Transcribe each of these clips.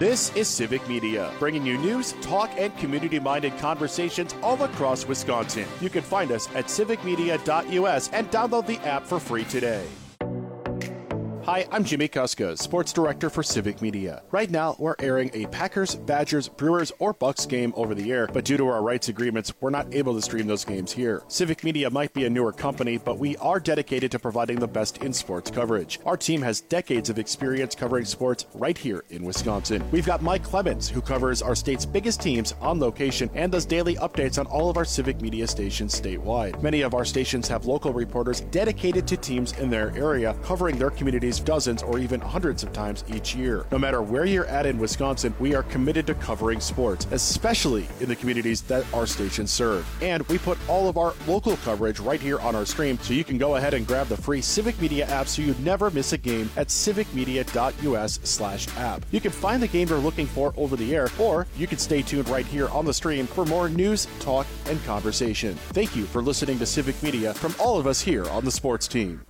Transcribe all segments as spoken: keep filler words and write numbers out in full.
This is Civic Media, bringing you news, talk, and community-minded conversations all across Wisconsin. You can find us at civic media dot U S and download the app for free today. Hi, I'm Jimmy Kuska, Sports Director for Civic Media. Right now, we're airing a Packers, Badgers, Brewers, or Bucks game over the air, but due to our rights agreements, we're not able to stream those games here. Civic Media might be a newer company, but we are dedicated to providing the best in sports coverage. Our team has decades of experience covering sports right here in Wisconsin. We've got Mike Clemens, who covers our state's biggest teams on location and does daily updates on all of our Civic Media stations statewide. Many of our stations have local reporters dedicated to teams in their area, covering their communities dozens or even hundreds of times each year. No matter where you're at in Wisconsin, we are committed to covering sports, especially in the communities that our stations serve. And we put all of our local coverage right here on our stream, so you can go ahead and grab the free Civic Media app so you never miss a game at civic media dot U S slash app. You can find the game you're looking for over the air, or you can stay tuned right here on the stream for more news, talk, and conversation. Thank you for listening to Civic Media from all of us here on the sports team.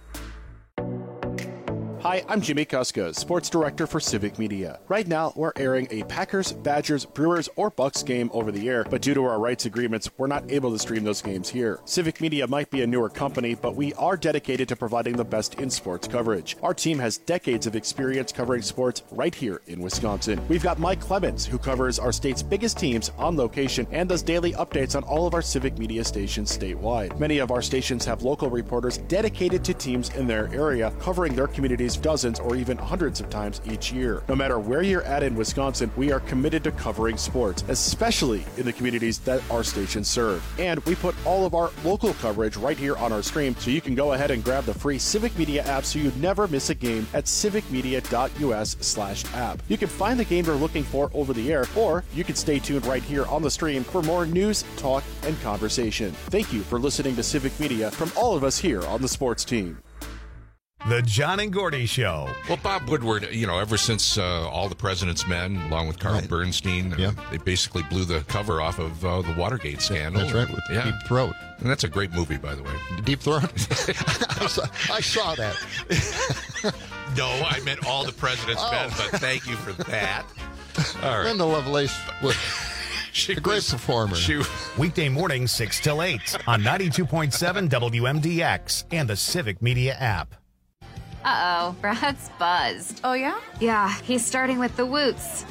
Hi, I'm Jimmy Kuska, Sports Director for Civic Media. Right now, we're airing a Packers, Badgers, Brewers, or Bucks game over the air, but due to our rights agreements, we're not able to stream those games here. Civic Media might be a newer company, but we are dedicated to providing the best in sports coverage. Our team has decades of experience covering sports right here in Wisconsin. We've got Mike Clemens, who covers our state's biggest teams on location and does daily updates on all of our Civic Media stations statewide. Many of our stations have local reporters dedicated to teams in their area, covering their communities dozens or even hundreds of times each year. No matter where you're at in Wisconsin, we are committed to covering sports, especially in the communities that our stations serve. And we put all of our local coverage right here on our stream, so you can go ahead and grab the free Civic Media app so you never miss a game at civic media dot U S slash app. You can find the game you're looking for over the air, or you can stay tuned right here on the stream for more news, talk, and conversation. Thank you for listening to Civic Media from all of us here on the sports team. The John and Gordy Show. Well, Bob Woodward, you know, ever since uh, All the President's Men, along with Carl right. Bernstein, yeah. uh, they basically blew the cover off of uh, the Watergate scandal. That's right, with yeah. Deep Throat. And that's a great movie, by the way. Deep Throat? I, saw, I saw that. No, I meant All the President's oh. Men, but thank you for that. All right. Linda Lovelace was she a great was, performer. She, Weekday mornings, six till eight on ninety-two point seven W M D X and the Civic Media app. Uh-oh, Brad's buzzed. Oh, yeah? Yeah, he's starting with the woots.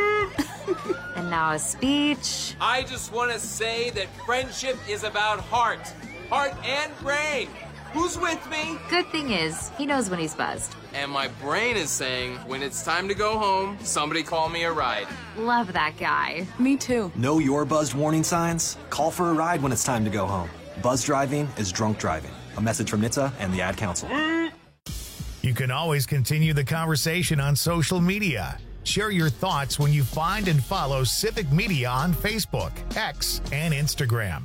And now a speech. I just want to say that friendship is about heart. Heart and brain. Who's with me? Good thing is, he knows when he's buzzed. And my brain is saying, when it's time to go home, somebody call me a ride. Love that guy. Me too. Know your buzzed warning signs? Call for a ride when it's time to go home. Buzz driving is drunk driving. A message from N H T S A and the Ad Council. You can always continue the conversation on social media. Share your thoughts when you find and follow Civic Media on Facebook, X, and Instagram.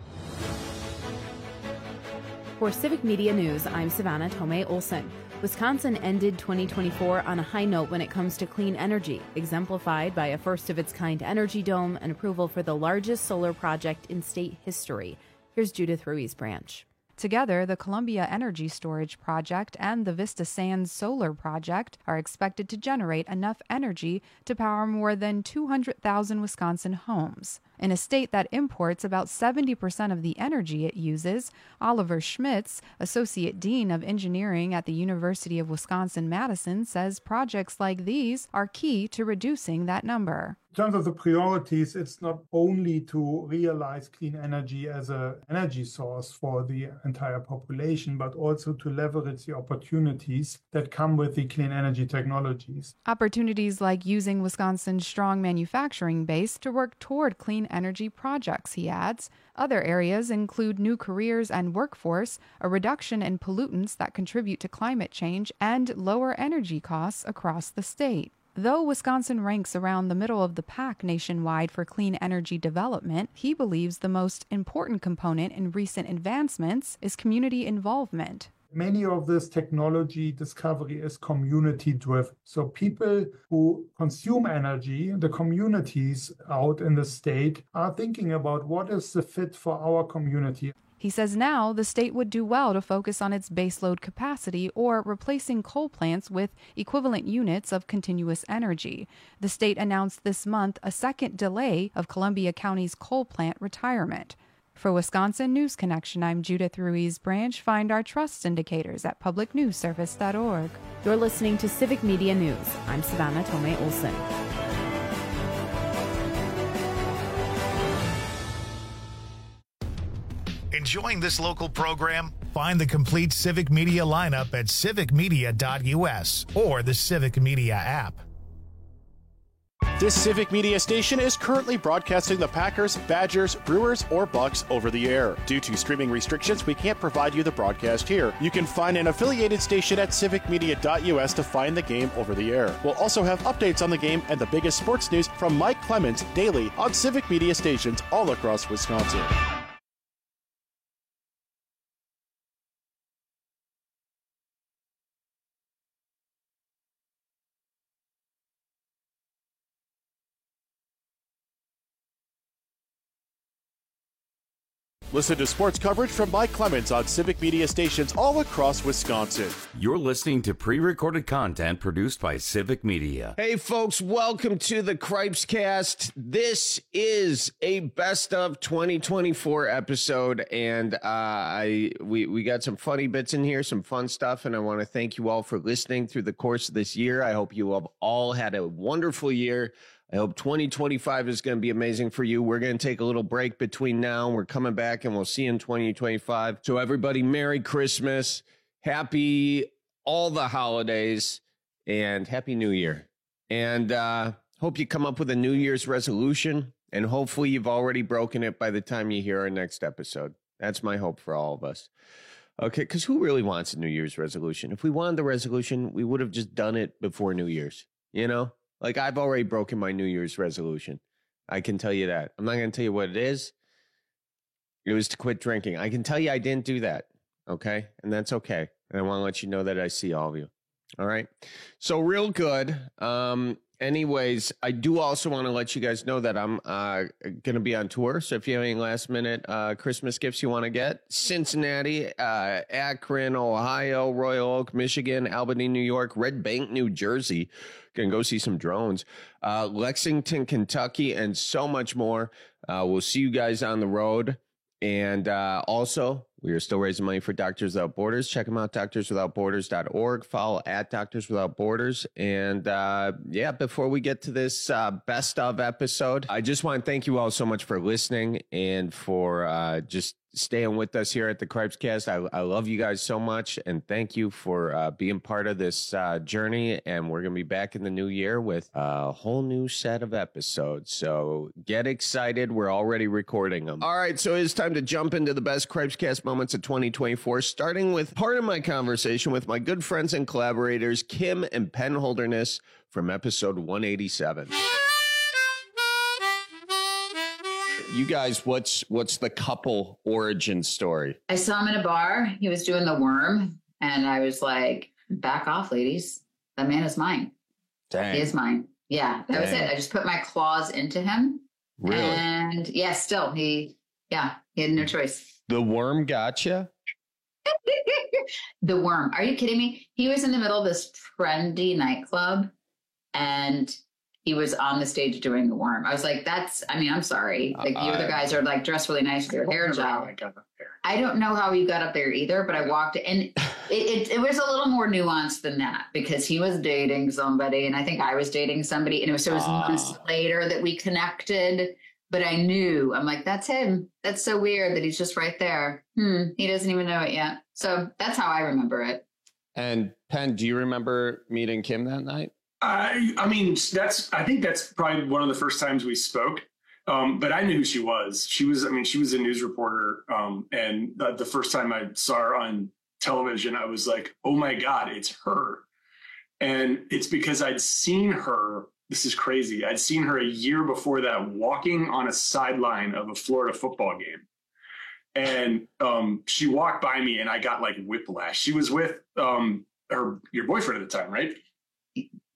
For Civic Media News, I'm Savannah Tomei Olson. Wisconsin ended twenty twenty-four on a high note when it comes to clean energy, exemplified by a first-of-its-kind energy dome and approval for the largest solar project in state history. Here's Judith Ruiz Branch. Together, the Columbia Energy Storage Project and the Vista Sands Solar Project are expected to generate enough energy to power more than two hundred thousand Wisconsin homes. In a state that imports about seventy percent of the energy it uses, Oliver Schmitz, Associate Dean of Engineering at the University of Wisconsin-Madison, says projects like these are key to reducing that number. In terms of the priorities, it's not only to realize clean energy as an energy source for the entire population, but also to leverage the opportunities that come with the clean energy technologies. Opportunities like using Wisconsin's strong manufacturing base to work toward clean energy projects, he adds. Other areas include new careers and workforce, a reduction in pollutants that contribute to climate change, and lower energy costs across the state. Though Wisconsin ranks around the middle of the pack nationwide for clean energy development, he believes the most important component in recent advancements is community involvement. Many of this technology discovery is community driven. So people who consume energy, the communities out in the state, are thinking about what is the fit for our community. He says now the state would do well to focus on its baseload capacity or replacing coal plants with equivalent units of continuous energy. The state announced this month a second delay of Columbia County's coal plant retirement. For Wisconsin News Connection, I'm Judith Ruiz Branch. Find our trust indicators at public news service dot org. You're listening to Civic Media News. I'm Savannah Tomei Olson. Enjoying this local program? Find the complete Civic Media lineup at civic media dot u s or the Civic Media app. This Civic Media station is currently broadcasting the Packers, Badgers, Brewers, or Bucks over the air. Due to streaming restrictions, we can't provide you the broadcast here. You can find an affiliated station at civic media dot u s to find the game over the air. We'll also have updates on the game and the biggest sports news from Mike Clemens daily on Civic Media stations all across Wisconsin. Listen to sports coverage from Mike Clemens on Civic Media stations all across Wisconsin. You're listening to pre-recorded content produced by Civic Media. Hey, folks, welcome to the Cripescast. This is a best of twenty twenty-four episode, and uh, I we, we got some funny bits in here, some fun stuff, and I want to thank you all for listening through the course of this year. I hope you have all had a wonderful year. I hope twenty twenty-five is going to be amazing for you. We're going to take a little break between now and we're coming back, and we'll see you in twenty twenty-five. So everybody, Merry Christmas, happy all the holidays, and Happy New Year. And uh, hope you come up with a New Year's resolution, and hopefully you've already broken it by the time you hear our next episode. That's my hope for all of us. Okay, because who really wants a New Year's resolution? If we wanted the resolution, we would have just done it before New Year's, you know? Like, I've already broken my New Year's resolution. I can tell you that. I'm not going to tell you what it is. It was to quit drinking. I can tell you I didn't do that, okay? And that's okay. And I want to let you know that I see all of you, all right? So real good. Um, anyways, I do also want to let you guys know that I'm uh, going to be on tour. So if you have any last minute uh, Christmas gifts you want to get, Cincinnati, uh, Akron, Ohio, Royal Oak, Michigan, Albany, New York, Red Bank, New Jersey. Going to go see some drones. Uh, Lexington, Kentucky, and so much more. Uh, we'll see you guys on the road. And uh, also, we are still raising money for Doctors Without Borders. Check them out, doctors without borders dot org. Follow at Doctors Without Borders. And uh, yeah, before we get to this uh, best of episode, I just want to thank you all so much for listening and for uh, just staying with us here at the Cripescast. I, I love you guys so much, and thank you for uh, being part of this uh, journey. And we're going to be back in the new year with a whole new set of episodes. So get excited. We're already recording them. All right, so it's time to jump into the best Cripescast moments of twenty twenty-four, starting with part of my conversation with my good friends and collaborators, Kim and Penn Holderness, from episode one eighty-seven. You guys, what's what's the couple origin story? I saw him in a bar. He was doing the worm, and I was like, back off, ladies. That man is mine. Dang. He is mine. Yeah, that Dang. was it. I just put my claws into him. Really? And yeah, still, he, yeah, he had no choice. The worm gotcha? The worm. Are you kidding me? He was in the middle of this trendy nightclub, and he was on the stage doing the worm. I was like, that's, I mean, I'm sorry. Like, uh, you other guys are like dressed really nice with your hair job. I don't know how he got up there either, but I walked and it, it, it was a little more nuanced than that because he was dating somebody and I think I was dating somebody. And it was, so it was uh, months later that we connected, but I knew, I'm like, that's him. That's so weird that he's just right there. Hmm. He doesn't even know it yet. So that's how I remember it. And Penn, do you remember meeting Kim that night? I, I mean, that's, I think that's probably one of the first times we spoke, um, but I knew who she was. She was, I mean, she was a news reporter. Um, and the, the first time I saw her on television, I was like, oh my God, it's her. And it's because I'd seen her, this is crazy. I'd seen her a year before that walking on a sideline of a Florida football game. And um, she walked by me and I got like whiplash. She was with um, her, your boyfriend at the time, right?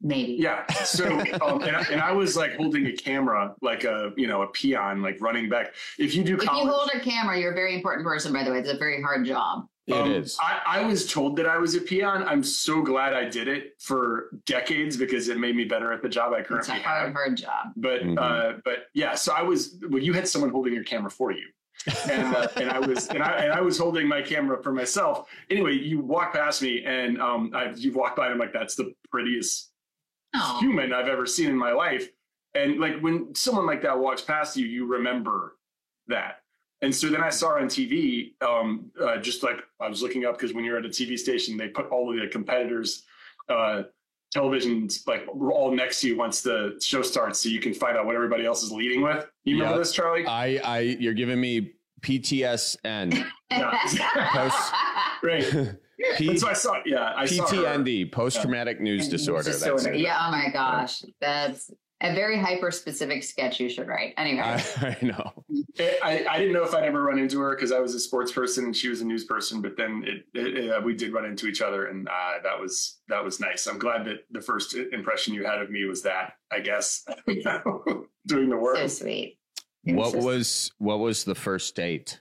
Maybe. Yeah. So, um, and, I, and I was like holding a camera, like a, you know, a peon, like running back. If you do If college, you hold a camera, you're a very important person, by the way. It's a very hard job. It um, is. I, I was told that I was a peon. I'm so glad I did it for decades because it made me better at the job I It's currently a hard, have. hard job. But, Mhm. uh, but yeah, so I was, well, you had someone holding your camera for you. and uh, and I was and I and I was holding my camera for myself. Anyway, you walk past me, and um, I, you walk by, and I'm like, "That's the prettiest Oh. human I've ever seen in my life." And like when someone like that walks past you, you remember that. And so then I saw her on T V, um, uh, just like I was looking up because when you're at a T V station, they put all of the competitors' uh, televisions like all next to you once the show starts, so you can find out what everybody else is leading with. You remember Yep. this, Charlie? I, I, you're giving me P T S N. Post, Right. P, And so I saw, yeah, I saw her. P T N D, post traumatic news disorder. That's Disorder. it. Yeah. Oh my gosh. That's a very hyper specific sketch you should write. Anyway. I, I know. I, I didn't know if I'd ever run into her because I was a sports person and she was a news person, but then it, it, it, uh, we did run into each other, and uh, that was that was nice. I'm glad that the first impression you had of me was that, I guess, doing the work. So sweet. What was what was the first date?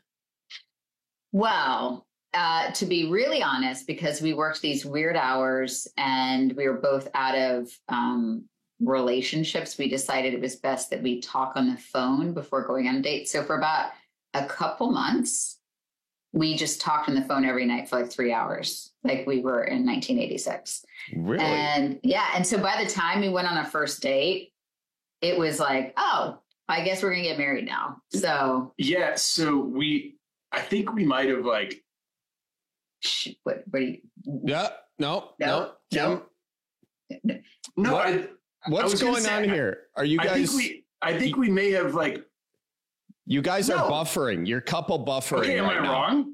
Well, uh, to be really honest, because we worked these weird hours and we were both out of um, relationships, we decided it was best that we talk on the phone before going on a date. So for about a couple months, we just talked on the phone every night for like three hours, like we were in nineteen eighty-six. Really? And yeah. And so by the time we went on a first date, it was like, oh, I guess we're going to get married now. So Yeah, so we, I think we might have like, what, what do you? Yeah, no, no, No, Kim. no, What- I, I What's was gonna going say, on here? Are you I guys? think we, I think we may have like, you guys are No. buffering. You're couple buffering. okay, am right I now. wrong?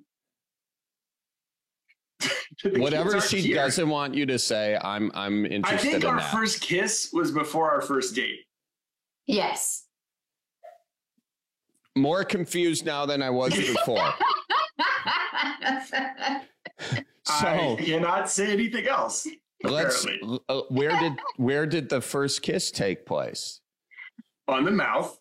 The Whatever kids aren't she here. doesn't want you to say, I'm I'm I interested think in our that. first kiss was before our first date. Yes. More confused now than I was before. So I cannot say anything else. let's. Apparently. Uh, where did where did the first kiss take place? On the mouth.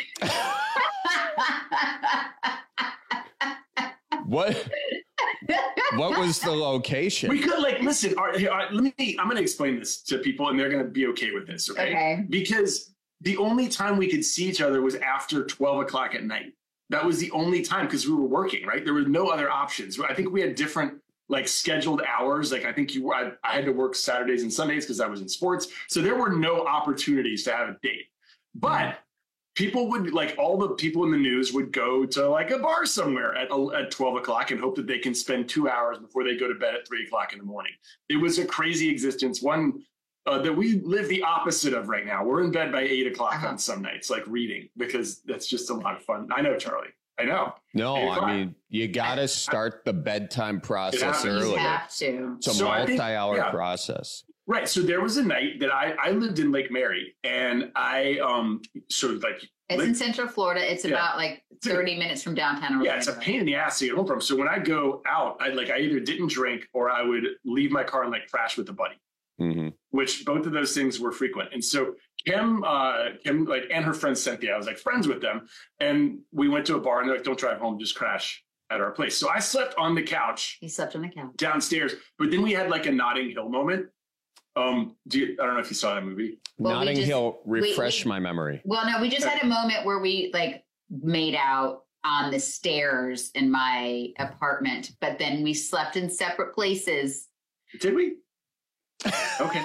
What what was the location? We could like listen. All right, here, all right, let me. I'm going to explain this to people, and they're going to be okay with this. Okay? Okay. Because the only time we could see each other was after twelve o'clock at night. That was the only time because we were working. Right, there were no other options. I think we had different like scheduled hours. Like I think you, I, I had to work Saturdays and Sundays because I was in sports. So there were no opportunities to have a date. But people would like all the people in the news would go to like a bar somewhere at, at twelve o'clock and hope that they can spend two hours before they go to bed at three o'clock in the morning. It was a crazy existence. One uh, that we live the opposite of right now. We're in bed by eight o'clock Uh-huh. on some nights, like reading, because that's just a lot of fun. I know, Charlie. I know. No, Eight o'clock. I mean you got to start the bedtime process happens. You earlier. have to. It's a So I think- multi-hour yeah. process. Right. So there was a night that I, I lived in Lake Mary, and I um so like It's Lake- in Central Florida. It's Yeah. about like thirty minutes from downtown Orlando. yeah, it's a pain in the ass to get home from. So when I go out, I like I either didn't drink or I would leave my car and like crash with a buddy, Mm-hmm. which both of those things were frequent. And so Kim, uh, Kim, like, and her friend Cynthia, I was like friends with them, and we went to a bar, and they're like, "Don't drive home, just crash at our place." So I slept on the couch He slept on the couch. downstairs, but then we had like a Notting Hill moment. Um, do you, I don't know if you saw that movie. Well, we Notting just- Hill, we- refresh we- my memory. Well, no, we just had a moment where we like made out on the stairs in my apartment, but then we slept in separate places. Did we? Okay.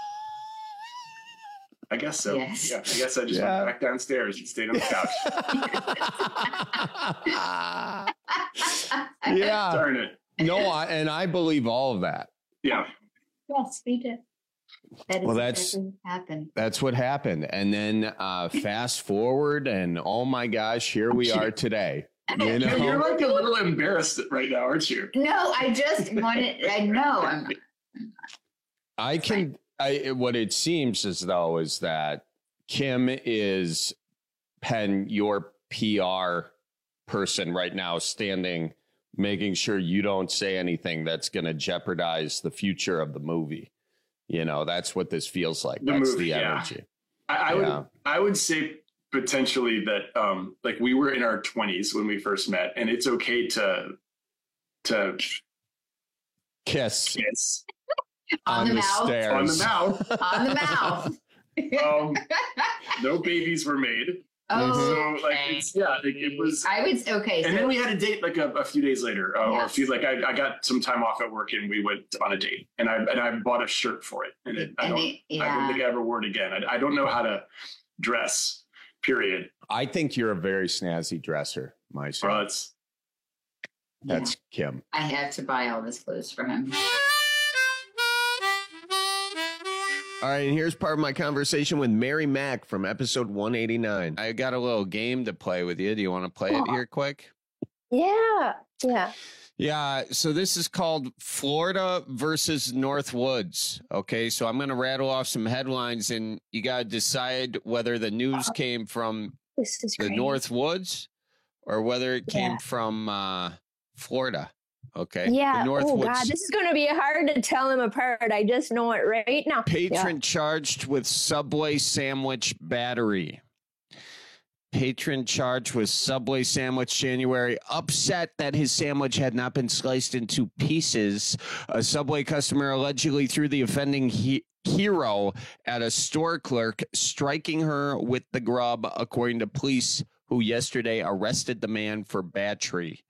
I guess so. Yes. Yeah, I guess I just Yeah. went back downstairs and stayed on the couch. Yeah. Darn it. No, I, and I believe all of that. Yeah. Yes, we did. That is Well, that's- exactly what happened. That's what happened. And then uh, fast forward, and oh my gosh, here we are today. You know? You're like a little embarrassed right now, aren't you? No, I just wanted. I know. I'm. I can. I what it seems as though is that Kim is Penn, your P R person right now, standing, making sure you don't say anything that's going to jeopardize the future of the movie. You know, that's what this feels like. The that's move, the yeah. energy. I, I Yeah. would I would say potentially that um like we were in our twenties when we first met, and it's okay to to kiss kiss On, On the, the mouth. stairs. on the mouth. On the mouth. um, no babies were made. Oh, So like it's yeah, like, it was. I would okay. And so, then we had a date like a, a few days later, uh, or a Yes. few like I, I got some time off at work and we went on a date, and I and I bought a shirt for it, and it, I And don't they- I don't yeah. think I ever wore it again. I, I don't know how to dress. Period. I think you're a very snazzy dresser, my son. Well, it's That's Kim. I had to buy all this clothes for him. All right, and here's part of my conversation with Mary Mack from episode one eighty-nine. I got a little game to play with you. Do you want to play it here quick? Yeah. Yeah. Yeah, so this is called Florida versus North Woods. Okay, so I'm going to rattle off some headlines, and you got to decide whether the news came from This is the great. North Woods or whether it came Yeah. from uh, Florida. Okay. Yeah. The North Oh Woods. God, this is going to be hard to tell them apart. I just know it right now. Patron Yeah. charged with Subway sandwich battery. Patron charged with Subway sandwich January, upset that his sandwich had not been sliced into pieces. A Subway customer allegedly threw the offending he- hero at a store clerk, striking her with the grub, according to police who yesterday arrested the man for battery.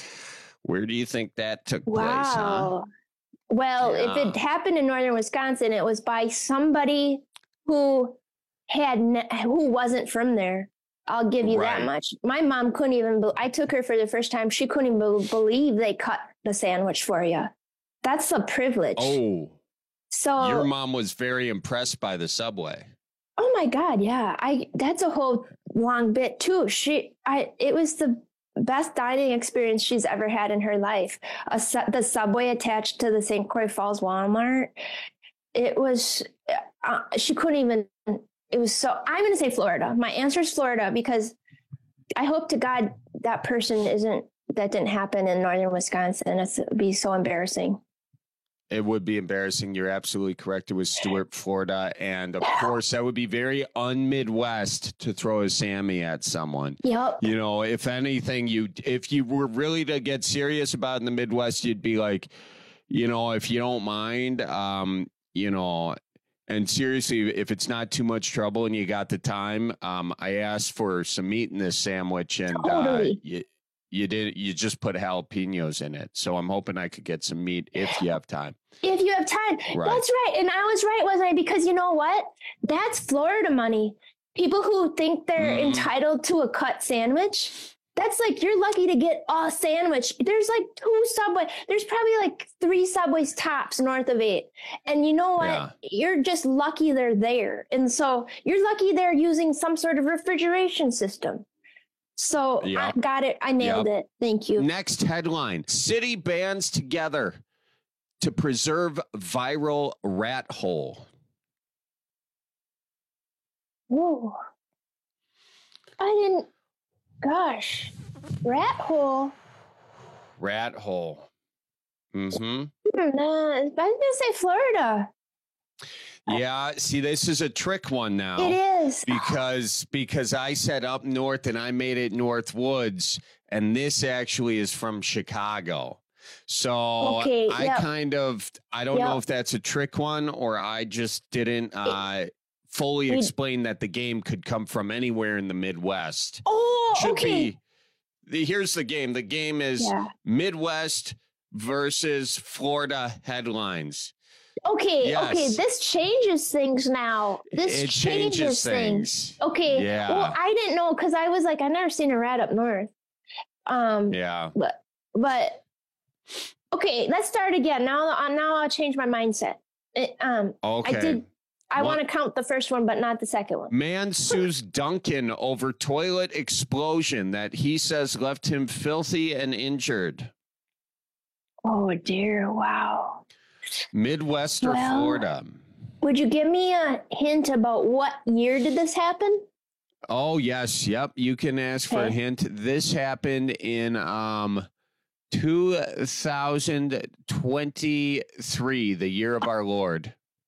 Where do you think that took place? Huh? Wow. Well, Yeah. if it happened in northern Wisconsin, it was by somebody who had ne- who wasn't from there. I'll give you Right. that much. My mom couldn't even. Be- I took her for the first time. She couldn't even be- believe they cut the sandwich for you. That's a privilege. Oh, so your mom was very impressed by the Subway. Oh my God, yeah. I that's a whole long bit too. She I it was the best dining experience she's ever had in her life. A su- the Subway attached to the Saint Croix Falls Walmart. It was uh, she couldn't even it was so I'm going to say Florida. My answer is Florida because I hope to God that person isn't that didn't happen in northern Wisconsin. It's, it'd be so embarrassing. It would be embarrassing. You're absolutely correct. It was Stewart, Florida. And of course, that would be very un-Midwest to throw a Sammy at someone. Yep. You know, if anything, you if you were really to get serious about it in the Midwest, you'd be like, you know, if you don't mind, um, you know, and seriously, if it's not too much trouble and you got the time, um, I asked for some meat in this sandwich, and uh, Totally. you, you did you just put jalapenos in it. So I'm hoping I could get some meat if you have time. If you have time. Right. That's right. And I was right, wasn't I? Because you know what? That's Florida money. People who think they're Mhm. entitled to a cut sandwich, that's like you're lucky to get a sandwich. There's like two Subway. There's probably like three Subways tops north of eight. And you know what? Yeah. You're just lucky they're there. And so you're lucky they're using some sort of refrigeration system. So Yep. I got it. I nailed Yep. it. Thank you. Next headline: City bands together to preserve viral rat hole. Whoa. I didn't, gosh, rat hole. Rat hole. Mm-hmm. Hmm, uh, I was going to say Florida. Yeah. See, this is a trick one now. It is. Because because I said up north and I made it North Woods, and this actually is from Chicago. So Okay, I yep. kind of I don't know Yep. if that's a trick one or I just didn't uh, fully We- explain that the game could come from anywhere in the Midwest. Oh, Should okay. be. The, here's the game. The game is Yeah. Midwest versus Florida headlines. Okay, Yes. okay, this changes things now. This It changes, changes things. things. Okay. Yeah. Well, I didn't know because I was like, I've never seen a rat up north. Um, Yeah. but but okay, let's start again. Now, uh, now I'll change my mindset. It, um, Okay. I did. I What- want to count the first one, but not the second one. Man sues Duncan over toilet explosion that he says left him filthy and injured. Oh dear! Wow. Midwest or Well- Florida? Would you give me a hint about what year did this happen? Oh, yes. Yep. You can ask for a Okay. hint. This happened in um two thousand twenty-three, the year of our Lord.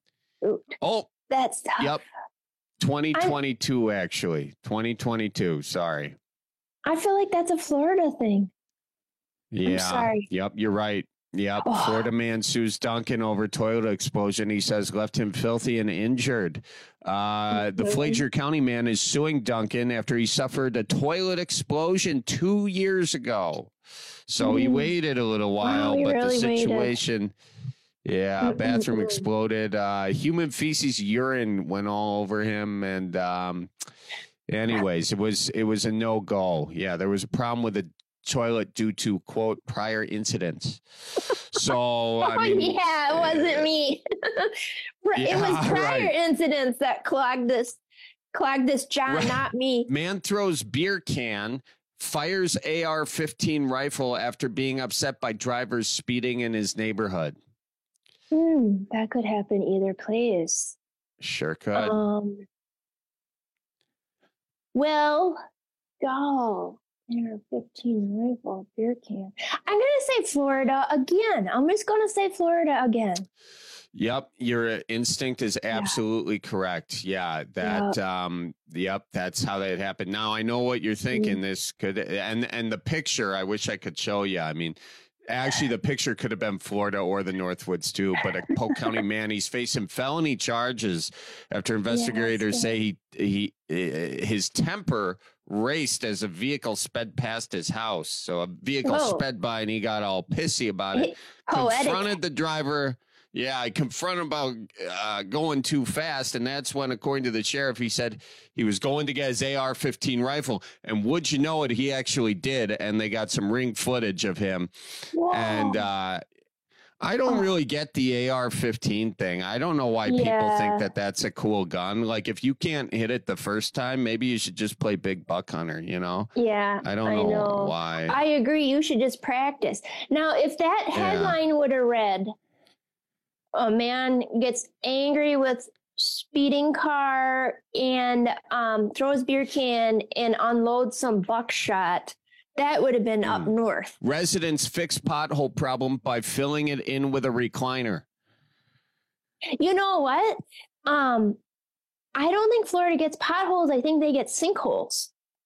Shoot. Oh, that's tough. Yep. twenty twenty-two, I'm, actually. twenty twenty-two. Sorry. I feel like that's a Florida thing. Yeah. I'm sorry. Yep. You're right. Yep. Oh. Florida man sues Duncan over toilet explosion. He says left him filthy and injured. Uh, the Flager County man is suing Duncan after he suffered a toilet explosion two years ago. So mm. he waited a little while, wow, but really the situation, waited. yeah, bathroom exploded. Uh, human feces, urine went all over him. And um, anyways, it was it was a no go. Yeah, there was a problem with the toilet due to, quote, prior incidents. So, oh, I mean, yeah, it wasn't me. yeah, it was prior right. incidents that clogged this, clogged this John, right. not me. Man throws beer can, fires A R fifteen rifle after being upset by drivers speeding in his neighborhood. Hmm, that could happen either place. Sure could. Um. Well, go. A R fifteen rifle, beer can. I'm going to say Florida again. I'm just going to say Florida again. Yep. Your instinct is absolutely yeah. correct. Yeah. That, yep. um, yep. That's how that happened. Now I know what you're thinking. Mm. This could, and, and the picture, I wish I could show you. I mean, actually the picture could have been Florida or the Northwoods too, but a Polk County man, he's facing felony charges after investigators yeah, say he, he, his temper raced as a vehicle sped past his house. So a vehicle Whoa. sped by and he got all pissy about it. Poetic. Confronted the driver. Yeah, I confronted about uh, going too fast. And that's when, according to the sheriff, he said he was going to get his A R fifteen rifle. And would you know it, he actually did. And they got some ring footage of him. Whoa. And uh, I don't really get the A R fifteen thing. I don't know why yeah. people think that that's a cool gun. Like, if you can't hit it the first time, maybe you should just play big buck hunter, you know? Yeah. I don't know, I know why. I agree. You should just practice. Now, if that headline yeah. would have read, a man gets angry with speeding car and um, throws beer can and unloads some buckshot, that would have been mm. up north. Residents fix pothole problem by filling it in with a recliner. You know what? Um, I don't think Florida gets potholes. I think they get sinkholes.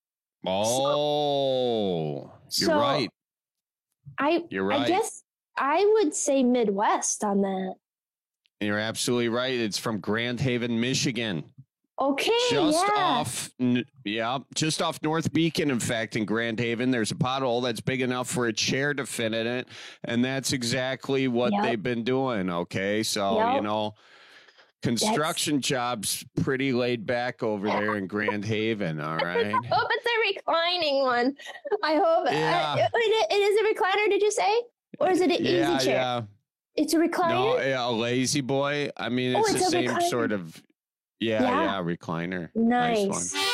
Oh, so, you're so right. I, you're right. I guess I would say Midwest on that. You're absolutely right. It's from Grand Haven, Michigan. Okay, just yeah. off, yeah, just off North Beacon. In fact, in Grand Haven, there's a pothole that's big enough for a chair to fit in it, and that's exactly what yep. they've been doing. Okay, so yep. you know, construction that's... jobs pretty laid back over there in Grand Haven. All right. I hope it's a reclining one. I hope yeah. uh, it, it is a recliner. Did you say, or is it an yeah, easy chair? Yeah. It's a recliner? No, yeah, a lazy boy. I mean, it's, oh, it's the same recliner. sort of, yeah, yeah, yeah, recliner. Nice. nice one.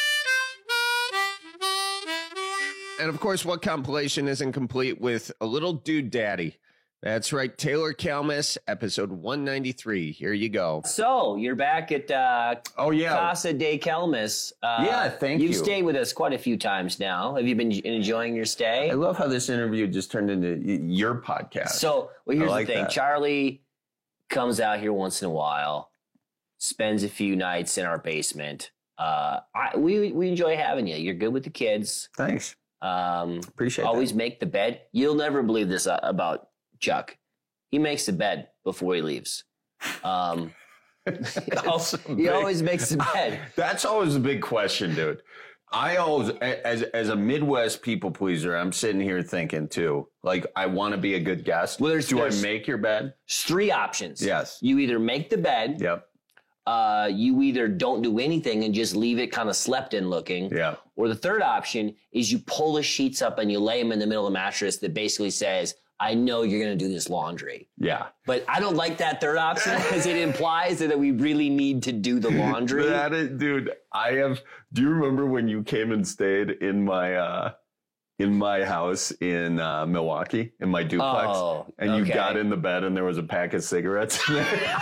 And of course, what compilation isn't complete with a little dude daddy? That's right, Taylor Kalmus, episode one ninety-three. Here you go. So, you're back at uh, oh, yeah. Casa de Kalmus. Uh, yeah, thank you've you. You've stayed with us quite a few times now. Have you been enjoying your stay? I love how this interview just turned into your podcast. So, well, here's like the thing. That. Charlie comes out here once in a while, spends a few nights in our basement. Uh, I, we we enjoy having you. You're good with the kids. Thanks. Um, Appreciate always that. make the bed. You'll never believe this uh, about Chuck. He makes the bed before he leaves. Um, he always makes the bed. That's always a big question, dude. I always, as as a Midwest people pleaser, I'm sitting here thinking too, like, I want to be a good guest. Well, there's, Do there's I make your bed? Three options. Yes. You either make the bed. Yep. Uh, you either don't do anything and just leave it kind of slept in looking. Yeah. Or the third option is you pull the sheets up and you lay them in the middle of the mattress that basically says, I know you're going to do this laundry. Yeah. But I don't like that third option because it implies that we really need to do the laundry. That is, dude, I have, do you remember when you came and stayed in my, uh, in my house in uh, Milwaukee, in my duplex, oh, and you okay. got in the bed and there was a pack of cigarettes in there?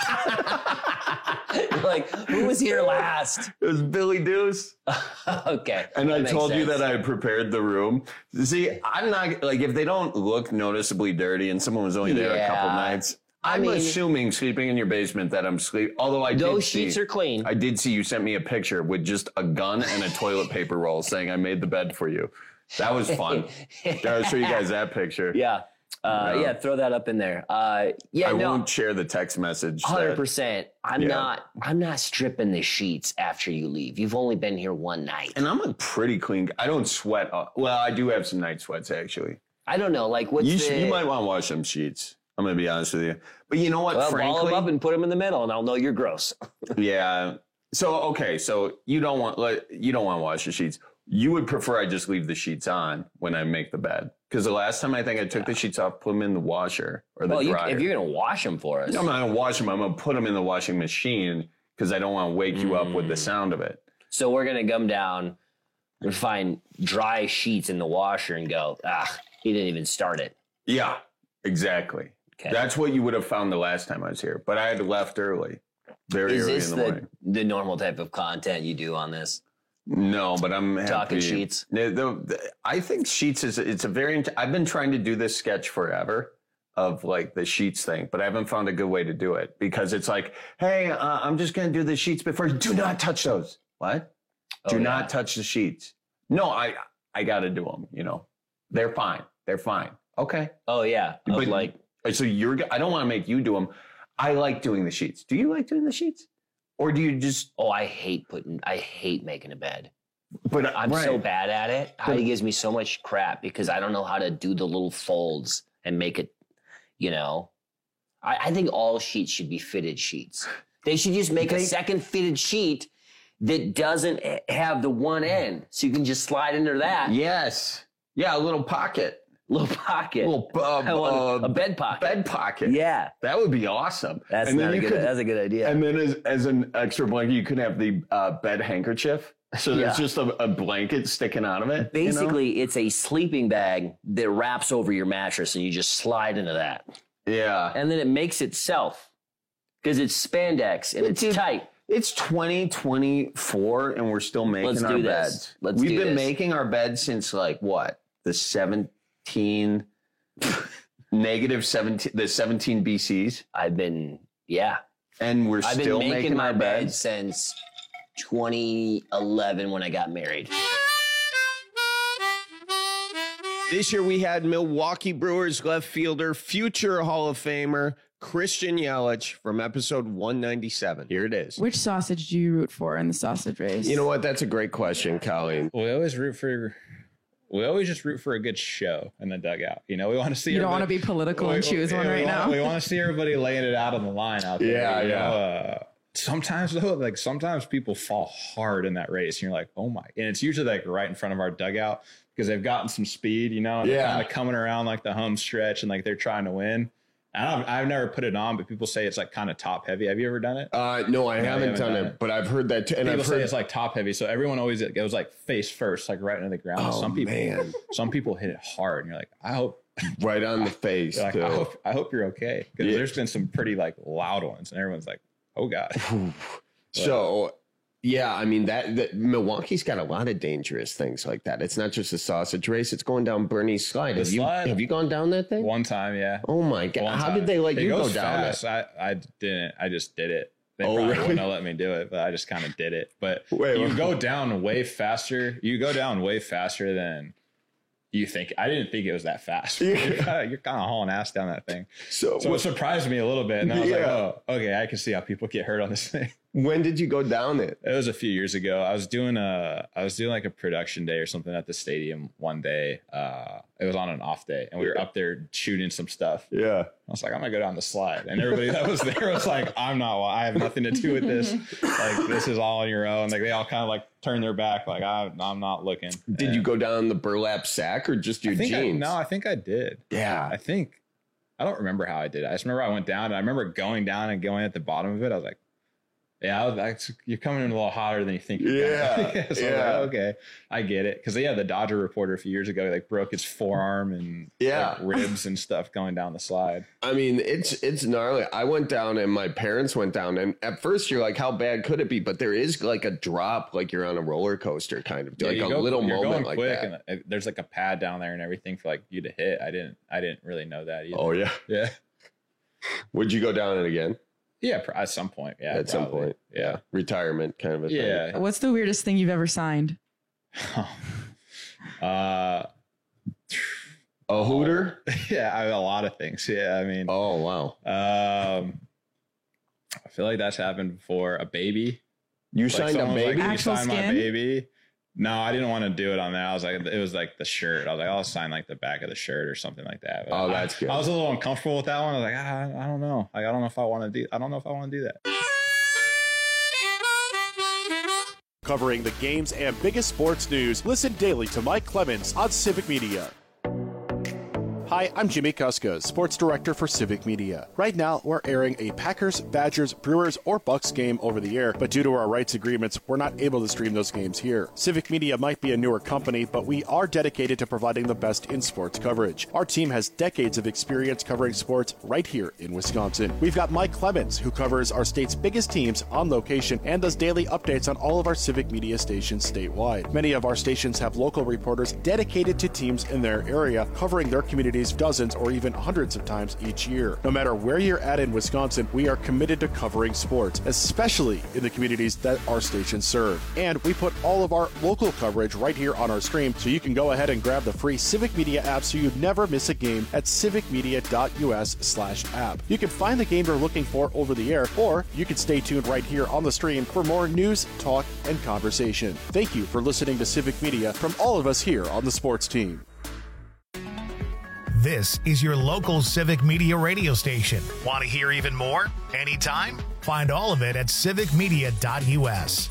Like, who was here last? It was Billy Deuce. Okay. And I told sense. you that I prepared the room. See, I'm not, like, if they don't look noticeably dirty and someone was only there yeah. a couple nights, I'm mean, assuming sleeping in your basement that I'm sleep. Although I those did see, sheets are clean. I did see you sent me a picture with just a gun and a toilet paper roll saying I made the bed for you. That was fun. I'll show you guys that picture. Yeah. Uh, No. Yeah, throw that up in there. Uh, yeah, I no, won't share the text message. one hundred that- percent. I'm Yeah. not. I'm not stripping the sheets after you leave. You've only been here one night. And I'm a pretty clean. I don't sweat. uh, Well, I do have some night sweats actually. I don't know. Like, what's you, the? should- you might want to wash them sheets. I'm gonna be honest with you. But you know what? well, ball frankly, them up and put them in the middle, and I'll know you're gross. yeah. So okay, so you don't want like you don't want to wash the sheets. You would prefer I just leave the sheets on when I make the bed. Because the last time I think I took the sheets off, put them in the washer or the well, you, dryer. if you're gonna wash them for us, I'm not gonna wash them. I'm gonna put them in the washing machine because I don't want to wake you up with the sound of it. so we're gonna come down and find dry sheets in the washer and go, ah, he didn't even start it. Yeah, exactly. Okay. That's what you would have found the last time I was here. But I had left early, very Is early this in the, the morning. the normal type of content you do on this? No, but I'm Talking happy. sheets? The, the, the- I think sheets is it's a very. int- I've been trying to do this sketch forever of like the sheets thing, but I haven't found a good way to do it because it's like, hey, uh, I'm just gonna do the sheets, but first, do not touch those. What? Do Oh, yeah. not touch the sheets. No, I I got to do them. You know, they're fine. They're fine. Okay. Oh yeah, of But like so you're. I don't want to make you do them. I like doing the sheets. Do you like doing the sheets, or do you just? oh, I hate putting. I hate making a bed. But I'm so right. bad at it. Heidi gives me so much crap because I don't know how to do the little folds and make it, you know. I, I think all sheets should be fitted sheets. They should just make a They- second fitted sheet that doesn't have the one end. So you can just slide into that. Yes. Yeah, a little pocket. Little pocket. Little uh, I want uh, a bed pocket. Bed pocket. Yeah. That would be awesome. That's And then not a you good, could- that's a good idea. And then as, as an extra blanket, you could have the uh, bed handkerchief. So there's Yeah. just a, a blanket sticking out of it. you know? Basically, it's a sleeping bag that wraps over your mattress and you just slide into that. Yeah. And then it makes itself because it's spandex and it's Dude, tight. It's twenty twenty-four and we're still making Let's our do this. beds. Let's We've do been this. making our beds since like what? The seventeen negative seventeen the seventeen B Cs. I've been, yeah. And we're I've still been making, making my our bed beds. since twenty eleven when I got married. This year we had Milwaukee Brewers left fielder, future Hall of Famer, Christian Yelich from episode one ninety-seven. Here it is. Which sausage do you root for in the sausage race? You know what? That's a great question, Colleen. We always root for. We always just root for a good show in the dugout. You know, we want to see. You don't everybody- want to be political and we- choose we- one we right want- now. We want to see everybody laying it out on the line out there. Yeah, you yeah. know, uh, sometimes though, like sometimes people fall hard in that race, and you're like, oh my! And it's usually like right in front of our dugout because they've gotten some speed, you know, and they're Yeah. kind of coming around like the home stretch, and like they're trying to win. I don't, I've never put it on, but people say it's like kind of top heavy. Have you ever done it? Uh, no, I No, you haven't, haven't done, done it, it. but I've heard that. Too, and People I've say heard it's like top heavy, so everyone always it goes like face first, like right into the ground. Oh, some people, man. some people hit it hard, and you're like, I hope, right on the face. you're like, too. I hope, I hope you're okay, because Yeah. there's been some pretty like loud ones, and everyone's like, oh god. So, yeah, I mean that, that Milwaukee's got a lot of dangerous things like that. It's not just a sausage race; it's going down Bernie's slide. The Have you slide? have you gone down that thing? One time, yeah. Oh my god! One How time. did they let It you go goes down fast. it? I, I didn't. I just did it. They Oh, probably really? wouldn't have let me do it, but I just kind of did it. But Wait, you wait. go down way faster. You go down way faster than you think. I didn't think it was that fast. You're kind of hauling ass down that thing. So, So what- it surprised me a little bit. And I was like, Yeah. oh, okay, I can see how people get hurt on this thing. when did you go down it? It was a few years ago. I was doing a, I was doing like a production day or something at the stadium one day. Uh, it was on an off day, and we were up there shooting some stuff. Yeah. I was like, I'm gonna go down the slide, and everybody that was there was like, I'm not. I have nothing to do with this. Like, this is all on your own. Like, they all kind of like turned their back. Like, I, I'm not looking. Did And you go down the burlap sack or just your I think I, jeans? no, I think I did. Yeah. I think I don't remember how I did it. I just remember I went down, and I remember going down and going at the bottom of it. I was like, yeah, I was, I, you're coming in a little hotter than you think. You're Yeah, gonna. so I was yeah. like, okay, I get it. Because yeah, the Dodger reporter a few years ago like broke his forearm and Yeah. like, ribs and stuff going down the slide. I mean, it's it's gnarly. I went down and my parents went down, and at first you're like, how bad could it be? But there is like a drop, like you're on a roller coaster, kind of Yeah, like you a go- little you're moment going like quick, that. and uh, there's like a pad down there and everything for like you to hit. I didn't, I didn't really know that either. Oh yeah. Yeah. Would you go down it again? Yeah, at some point. Yeah, at some probably. point. Yeah, retirement kind of a Yeah. thing. What's the weirdest thing you've ever signed? uh, a hooter? Yeah, I mean, a lot of things. Yeah, I mean. Oh wow. Um, I feel like that's happened before. A baby. You Like, signed a someone was baby? Like, you Actual signed my skin? baby. No, I didn't want to do it on that. I was like, it was like the shirt. I was like, I'll sign like the back of the shirt or something like that. But Oh, I- that's good. I was a little uncomfortable with that one. I was like, ah, I don't know. Like, I don't know if I want to do. I don't know if I want to do that. Covering the games and biggest sports news, listen daily to Mike Clemens on Civic Media. Hi, I'm Jimmy Kuska, Sports Director for Civic Media. Right now, we're airing a Packers, Badgers, Brewers, or Bucks game over the air, but due to our rights agreements, we're not able to stream those games here. Civic Media might be a newer company, but we are dedicated to providing the best in sports coverage. Our team has decades of experience covering sports right here in Wisconsin. We've got Mike Clemens, who covers our state's biggest teams on location and does daily updates on all of our Civic Media stations statewide. Many of our stations have local reporters dedicated to teams in their area, covering their communities dozens or even hundreds of times each year. No matter where you're at in Wisconsin, we are committed to covering sports, especially in the communities that our stations serve. And we put all of our local coverage right here on our stream, so you can go ahead and grab the free Civic Media app so you never miss a game at civicmedia.us slash app. You can find the game you're looking for over the air, or you can stay tuned right here on the stream for more news, talk, and conversation. Thank you for listening to Civic Media from all of us here on the sports team. This is your local Civic Media radio station. Want to hear even more? Anytime? Find all of it at civic media dot u s.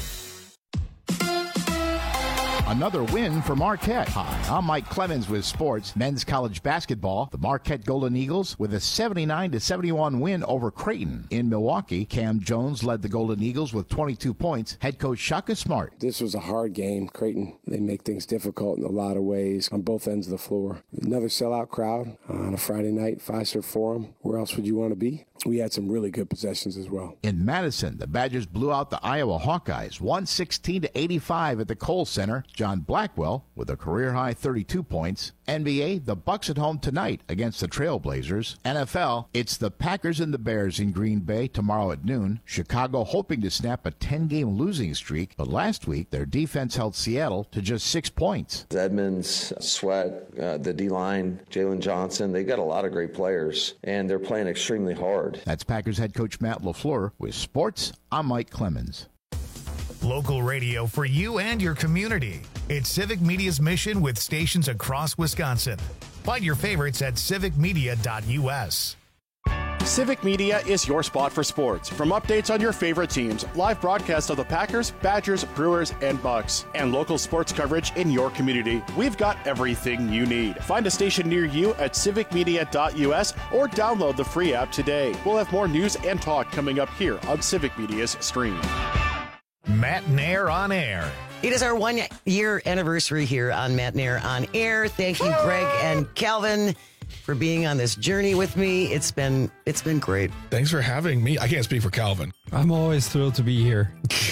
Another win for Marquette. Hi, I'm Mike Clemens with sports. Men's college basketball. The Marquette Golden Eagles with a seventy-nine to seventy-one win over Creighton. In Milwaukee, Cam Jones led the Golden Eagles with twenty-two points. Head coach Shaka Smart. This was a hard game. Creighton, they make things difficult in a lot of ways on both ends of the floor. Another sellout crowd on a Friday night, Fiserv Forum. Where else would you want to be? We had some really good possessions as well. In Madison, the Badgers blew out the Iowa Hawkeyes, one sixteen to eighty-five at the Kohl Center. John Blackwell with a career-high thirty-two points. N B A, the Bucks at home tonight against the Trailblazers. N F L, it's the Packers and the Bears in Green Bay tomorrow at noon. Chicago hoping to snap a ten-game losing streak, but last week their defense held Seattle to just six points. Edmonds, Sweat, uh, the D-line, Jalen Johnson, they got a lot of great players, and they're playing extremely hard. That's Packers head coach Matt LaFleur. With sports, I'm Mike Clemens. Local radio for you and your community. It's Civic Media's mission with stations across Wisconsin. Find your favorites at civic media dot u s. Civic Media is your spot for sports. From updates on your favorite teams, live broadcasts of the Packers, Badgers, Brewers, and Bucks, and local sports coverage in your community, we've got everything you need. Find a station near you at civic media dot u s or download the free app today. We'll have more news and talk coming up here on Civic Media's stream. Matt Nair on air. It is our one year anniversary here on Matt Nair on air. Thank you, Greg and Calvin, for being on this journey with me. It's been it's been great. Thanks for having me. I can't speak for Calvin. I'm always thrilled to be here.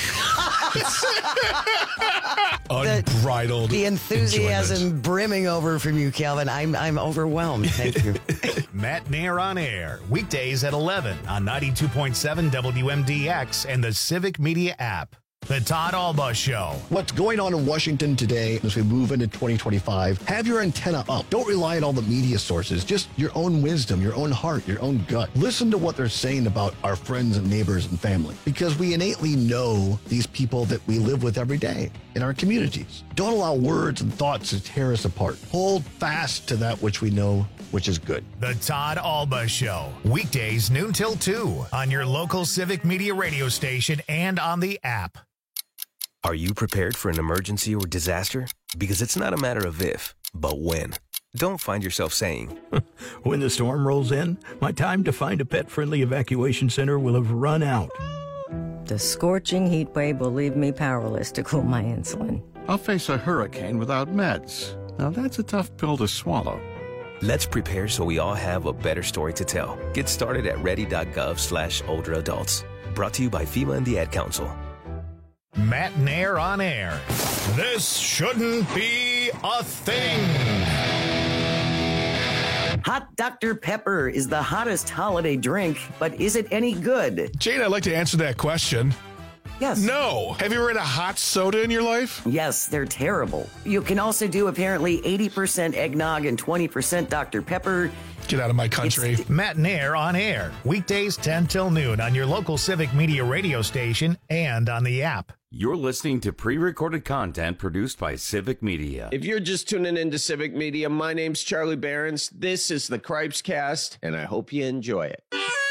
Unbridled. The, the enthusiasm enjoyment. brimming over from you, Calvin. I'm I'm overwhelmed. Thank you. Matt Nair on air. Weekdays at eleven on ninety-two point seven W M D X and the Civic Media app. The Todd Alba Show. What's going on in Washington today as we move into twenty twenty-five? Have your antenna up. Don't rely on all the media sources. Just your own wisdom, your own heart, your own gut. Listen to what they're saying about our friends and neighbors and family, because we innately know these people that we live with every day in our communities. Don't allow words and thoughts to tear us apart. Hold fast to that which we know, which is good. The Todd Alba Show. Weekdays noon till two on your local Civic Media radio station and on the app. Are you prepared for an emergency or disaster? Because it's not a matter of if, but when. Don't find yourself saying, when the storm rolls in, my time to find a pet-friendly evacuation center will have run out. The scorching heat wave will leave me powerless to cool my insulin. I'll face a hurricane without meds. Now that's a tough pill to swallow. Let's prepare so we all have a better story to tell. Get started at ready.gov slash older adults. Brought to you by FEMA and the Ad Council. Matt Nair on air. This shouldn't be a thing. Hot Doctor Pepper is the hottest holiday drink, but is it any good? Jane, I'd like to answer that question. Yes. No. Have you ever had a hot soda in your life? Yes, they're terrible. You can also do apparently eighty percent eggnog and twenty percent Doctor Pepper. Get out of my country. It's- Matt and Air on air, weekdays ten till noon on your local Civic Media radio station and on the app. You're listening to pre-recorded content produced by Civic Media. If you're just tuning into Civic Media, my name's Charlie Behrens. This is the Cripes Cast, and I hope you enjoy it.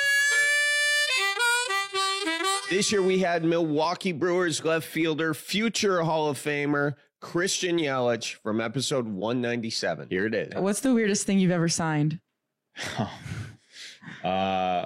This year we had Milwaukee Brewers left fielder, future Hall of Famer, Christian Yelich from episode one ninety-seven. Here it is. What's the weirdest thing you've ever signed? uh,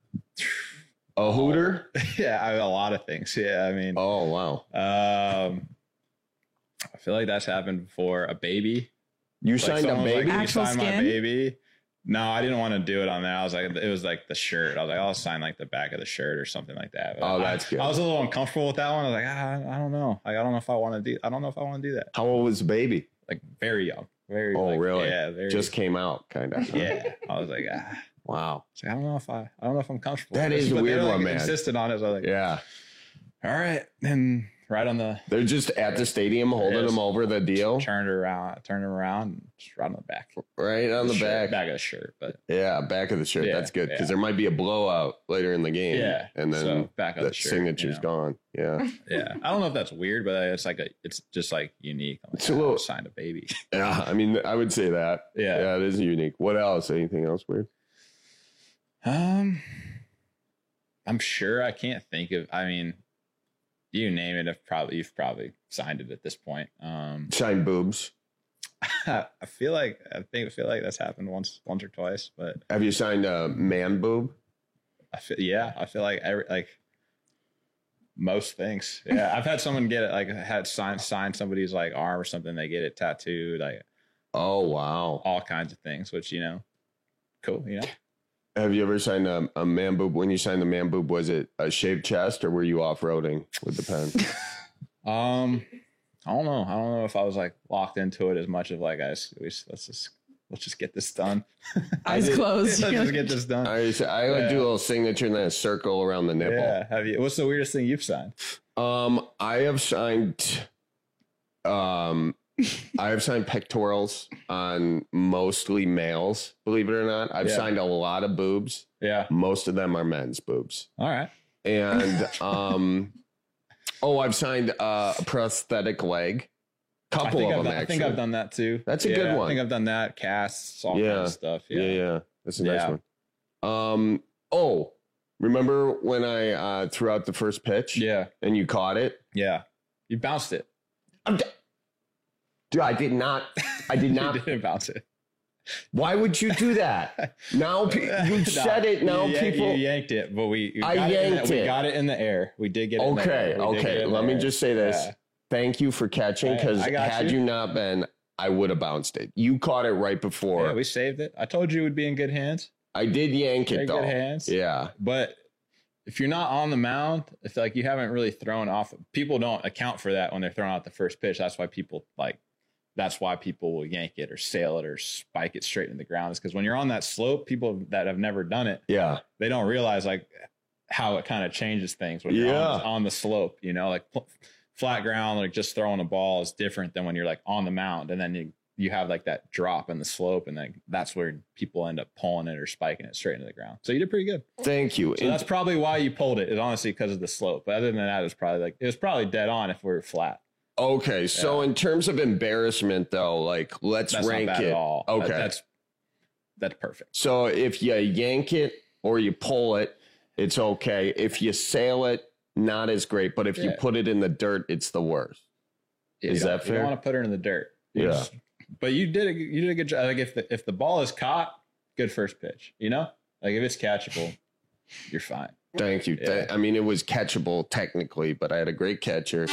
a hooter? Yeah, I mean, a lot of things. Yeah, I mean. Oh, wow. Um, I feel like that's happened before. A baby. You like signed a baby? Like, Actual you signed my skin? baby. No, I didn't want to do it on that. I was like, it was like the shirt. I was like, I'll sign like the back of the shirt or something like that. But Oh, I, that's good. I was a little uncomfortable with that one. I was like, ah, I don't know. Like, I don't know if I want to do. I don't know if I want to do that. How old was the baby? Like very young. Very. Oh, like, really? Yeah. Very, Just came out, kind of. Yeah. I was like, ah. Wow. So I don't know if I. I don't know if I'm comfortable. That with is this, a but weird they, like, one, man. Insisted on it. So I was like, Yeah. all right, and right on the. They're just at the stadium holding Yes. them over the deal. Turned around, turned him around, and just right on the back. Right on the shirt, back. back of the shirt, but Yeah, back of the shirt. Yeah, That's good because yeah. there might be a blowout later in the game. Yeah, And then so back of the the shirt, signature's you know. gone. Yeah. yeah, I don't know if that's weird, but it's like a, it's just like unique. I'm like, It's a "Ah, I little- signed a baby. Yeah. I mean, I would say that. Yeah. Yeah, it is unique. What else? Anything else weird? Um, I'm sure I can't think of. I mean, you name it. I've probably you've probably signed it at this point. Um, Shine boobs. I feel like I think I feel like that's happened once, once or twice, but Have you signed a man boob? I feel yeah, I feel like every like most things. Yeah, I've had someone get it like had signed sign somebody's like arm or something. They get it tattooed, like Oh, wow. all kinds of things, which you know, cool. You know, Have you ever signed a, a man boob? When you signed the man boob, was it a shaved chest or were you off roading with the pen? um, I don't know. I don't know if I was like locked into it as much of like I just, we just- let's just let's just get this done. I Eyes did- closed. Let's just get this done. I, used to- I would Yeah. do a little signature and then a circle around the nipple. Yeah. Have you? What's the weirdest thing you've signed? Um, I have signed, um, I have signed pectorals on mostly males. Believe it or not, I've Yeah. signed a lot of boobs. Yeah. Most of them are men's boobs, All right. and um, oh, I've signed uh, a prosthetic leg. I Couple think, of I've them done, I actually. think I've done that too. That's a Yeah, good I one. think I've done that. Casts, all Yeah. kinds of stuff. Yeah, Yeah. yeah, that's a nice Yeah. one. Um, oh, remember when I uh, threw out the first pitch? Yeah. and you caught it. Yeah. You bounced it. I'm d- Dude, I did not. I did not. You didn't bounce it. Why would you do that? Now pe- you No, said it. Now you, yank- people. you yanked it, but we, we I got it in yanked the, we it. got it in the air. We did get it. In the Okay, air. We did get okay. it in the Let me air. just say this. Yeah. Thank you for catching, Hey, because I got had you. you not been, I would have bounced it. You caught it right before. Yeah, we saved it. I told you it would be in good hands. I did yank Very it though. good hands. Yeah. But if you're not on the mound, if like you haven't really thrown off, people don't account for that when they're throwing out the first pitch. That's why people like. That's why people will yank it or sail it or spike it straight in the ground. Is because when you're on that slope, people that have never done it, Yeah. they don't realize like how it kind of changes things when you're on, Yeah. on the slope. You know, like pl- flat ground, like just throwing a ball is different than when you're like on the mound, and then you you have like that drop in the slope, and then that's where people end up pulling it or spiking it straight into the ground. So you did pretty good. Thank you. So And- that's probably why you pulled it. Is honestly because of the slope. But other than that, it was probably like it was probably dead on if we were flat. okay. So in terms of embarrassment, though, like let's That's rank not bad it. at all. Okay. That- that's that's perfect. So if you yank it or you pull it, it's okay. If you sail it, not as great. But if you Yeah. put it in the dirt, it's the worst. Yeah, Is you don't- that You fair? don't want to put her in the dirt. You Yeah. just- but you did a, you did a good job. Like if the if the ball is caught, good first pitch. You know, like if it's catchable, you're fine. Thank you. Yeah. Th- I mean, it was catchable technically, but I had a great catcher.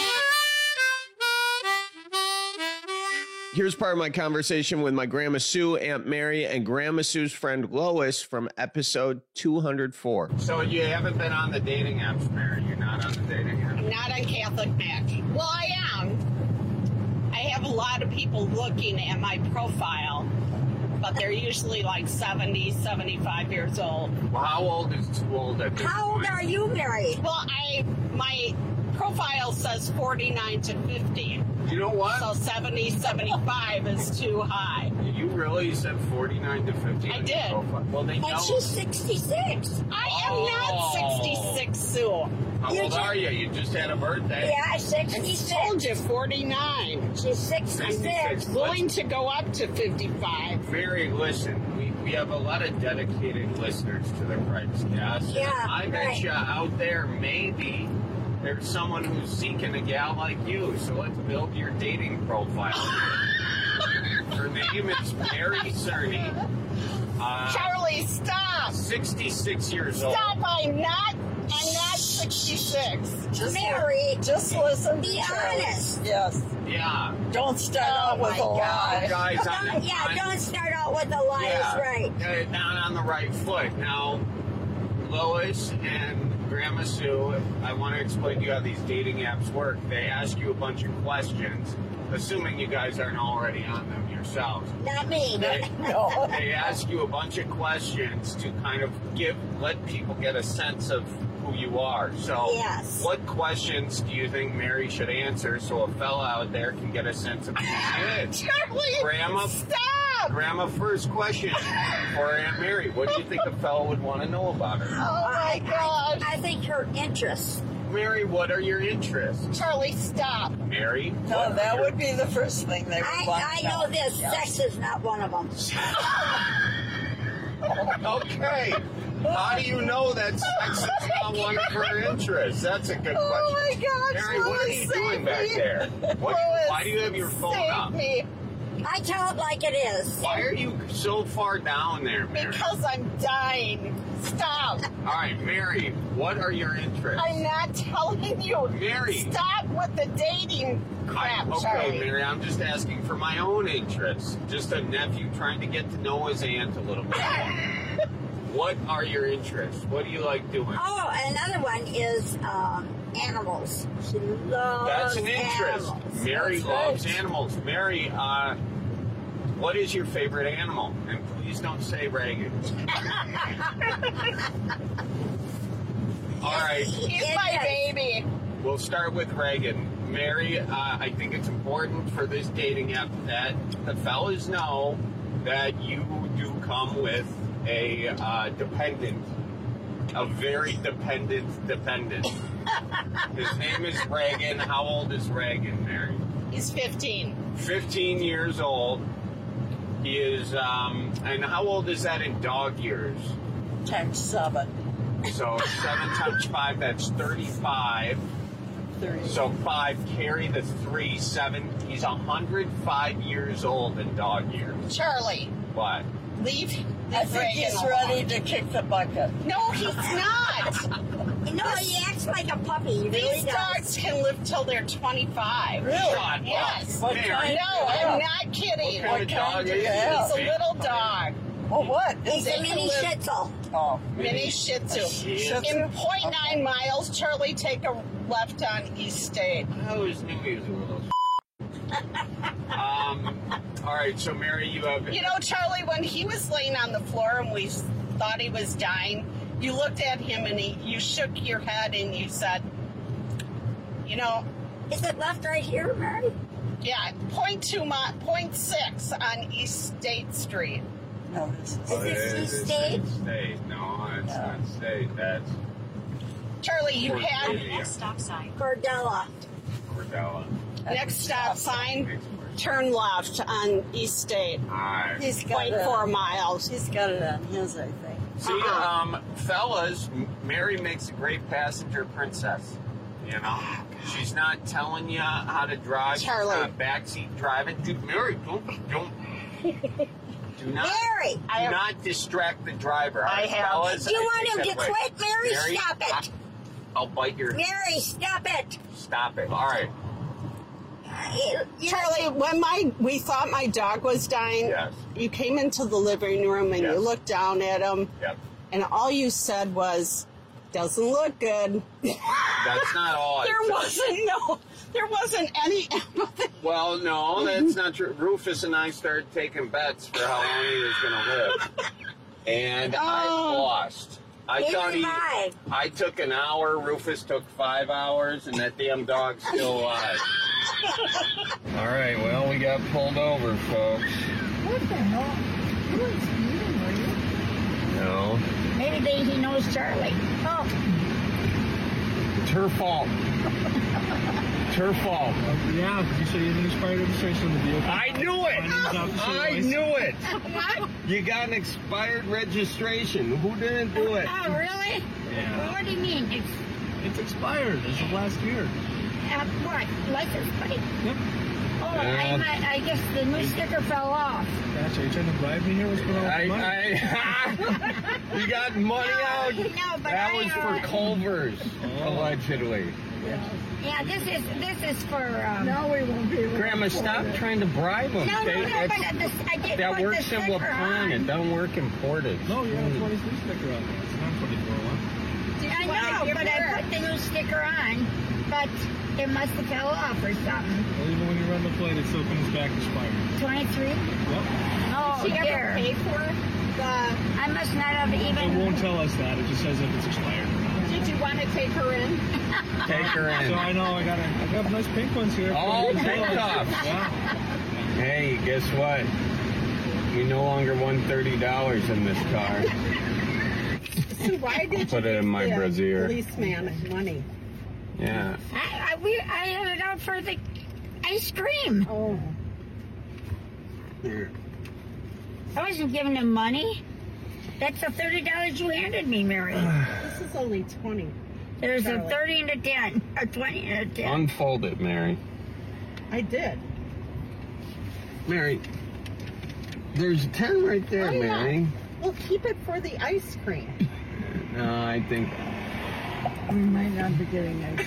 Here's part of my conversation with my Grandma Sue, Aunt Mary, and Grandma Sue's friend Lois from episode two hundred four. So you haven't been on the dating apps, Mary? You're not on the dating apps? I'm not on Catholic Match. Well, I am. I have a lot of people looking at my profile, but they're usually like seventy, seventy-five years old. Well, how old is too old at this How old point? are you, Mary? Well, I my profile says forty-nine to fifty. You know what? So seventy, seventy-five is too high. You really said forty-nine to fifty? I did. Well, they know. And she's sixty-six. I am Oh. not sixty-six, Sue. How You old ju- are you? You just had a birthday. Yeah, sixty-six. I told you, forty-nine. She's sixty-six. sixty-six. Willing to go up to fifty-five. Mary, listen, we, we have a lot of dedicated listeners to the Cripes Cast. Yeah, I bet right. you out there, maybe there's someone who's seeking a gal like you. So let's build your dating profile. Her name is Mary Cerny. Uh, Charlie, stop. sixty-six years old. Stop, I'm not, I'm not sixty-six. Just Mary, just listen be to Charlie. honest. Yes. Yeah. Don't start out with a lie. Guys, on the- Yeah, on- don't start out with the lies, Yeah, right? uh, not on the right foot. Now, Lois and Grandma Sue, I want to explain to you how these dating apps work. They ask you a bunch of questions, assuming you guys aren't already on them yourselves. Not me. They, No. they ask you a bunch of questions to kind of give, let people get a sense of who you are. So, Yes. what questions do you think Mary should answer so a fella out there can get a sense of who she is? Charlie, Grandma, stop. Grandma, first question for Aunt Mary. What do you think a fella would want to know about her? Oh my God. I, I think her interests. Mary, what are your interests? Charlie, stop. Mary? No, what that are your- would be the first thing they would I, want I to know this. Sex is not one of them. Okay. How do you know that sex is not one of her interests? That's a good question. Oh my God, Mary, what are Louis, you save doing back me. there? What, Louis, why do you have your phone save up? me. I tell it like it is. Why are you so far down there, Mary? Because I'm dying. Stop. All right, Mary, what are your interests? I'm not telling you. Mary. Stop with the dating crap, okay, Charlie. Mary, I'm just asking for my own interests. Just a nephew trying to get to know his aunt a little bit more. What are your interests? What do you like doing? Oh, another one is um, animals. She loves That's an interest. animals. Mary That's loves right. animals. Mary, uh, what is your favorite animal? And please don't say Reagan. All right. He's my baby. We'll start with Reagan. Mary, uh, I think it's important for this dating app that the fellas know that you do come with a uh, dependent, a very dependent dependent. His name is Reagan. How old is Reagan, Mary? He's fifteen. fifteen years old. He is, um, and how old is that in dog years? Times seven. So seven times five, that's thirty-five. thirty. So five, carry the three, seven. He's one hundred five years old in dog years. Charlie, What? leave. I think he's ready to kick the bucket. No, he's not. No, he acts like a puppy. He really These does. Dogs can live till they're twenty-five. Really? Shut up. Yes. What Mary. kind? No, Yeah. I'm not kidding. What kind of dog do is you he? have? He's a little dog. Oh, what? He's Is a it? mini Shih Tzu. Oh. Mini Shih Tzu. Shih Tzu? In point nine miles, Charlie, take a left on East State. I always knew he was a little. um. All right. So Mary, you have. You know, Charlie, when he was laying on the floor and we thought he was dying, you looked at him and he, you shook your head and you said, you know. Is it left right here, Mary? Yeah, point two, mi- point six on East State Street. No, this is. Oh, this it East is State? East State. No, it's not State. That's Charlie, you had Cordelia. stop sign. Cordella. Cordella. Next stop sign, turn left on East State. All right. He's got Point it. four miles. He's got it on his, I think. See, Uh-uh. um, fellas, M- Mary makes a great passenger princess. You know, she's not telling you how to drive. Charlie. She's not backseat driving. Dude, Mary, don't, don't. Do not, Mary! do I have- not distract the driver. I have- Fellas, Do you I want think him that to way. quit, Mary? Stop it. I- I'll bite your. Mary, stop it. Stop it. All right. Charlie, when my we thought my dog was dying, Yes. you came into the living room and Yes. you looked down at him, Yep. and all you said was, "Doesn't look good." That's not all I There said. wasn't no, there wasn't any empathy Well, no, that's not true. Rufus and I started taking bets for how long he was going to live. And Oh. I lost. I Neither thought he. did I. I took an hour. Rufus took five hours, and that damn dog's still alive. All right. Well, we got pulled over, folks. What the hell? You weren't speeding, were you? No, Maybe they, he knows Charlie. Oh. it's her fault. It's her fault. Yeah, because you said you didn't expired registration on the vehicle. I knew it. I knew it. What? You got an expired registration. Who didn't do it? Oh, really? Yeah. Well, what do you mean? It's, It's expired as of last year. uh, what? License plate? Yep. Oh, I, Yeah. might- I guess the new sticker fell off. Gosh, are you trying to bribe me here? What's going on with I, the money? I, you got money out. No, but That I, was uh, for Culver's, allegedly. Yeah, this is this is for. Um, No, we won't be able to Grandma, afford stop it. trying to bribe them. No, no, They- no, that's- but uh, this, I did that put works the in sticker Waupun. on. It don't work imported. No, you have a twenty-three sticker on there. It's not twenty-four one. I know, but I put the new sticker on, but it must have fell off or something. Well, even when you run the plate, it still comes back expired. twenty-three? Yep. Oh, Did she ever dear. pay for the? I must not have It even. won't tell us that. It just says if it's expired. Did you want to take her in? Take her in. So I know I got a, I got nice pink ones here. Oh, pink tops. Yeah. Hey, guess what? We no longer won thirty dollars in this car. So why did Put you it in give my the brassiere. policeman money? Yeah. I, I, we, I had it out for the ice cream. Oh. Here. I wasn't giving him money. That's the thirty dollars you handed me, Mary. This is only twenty. There's a Charlie. thirty and a ten, or twenty and a ten. Unfold it, Mary. I did. Mary, there's a ten right there, Why not? Mary. Well, keep it for the ice cream. No, I think. We might not be getting ice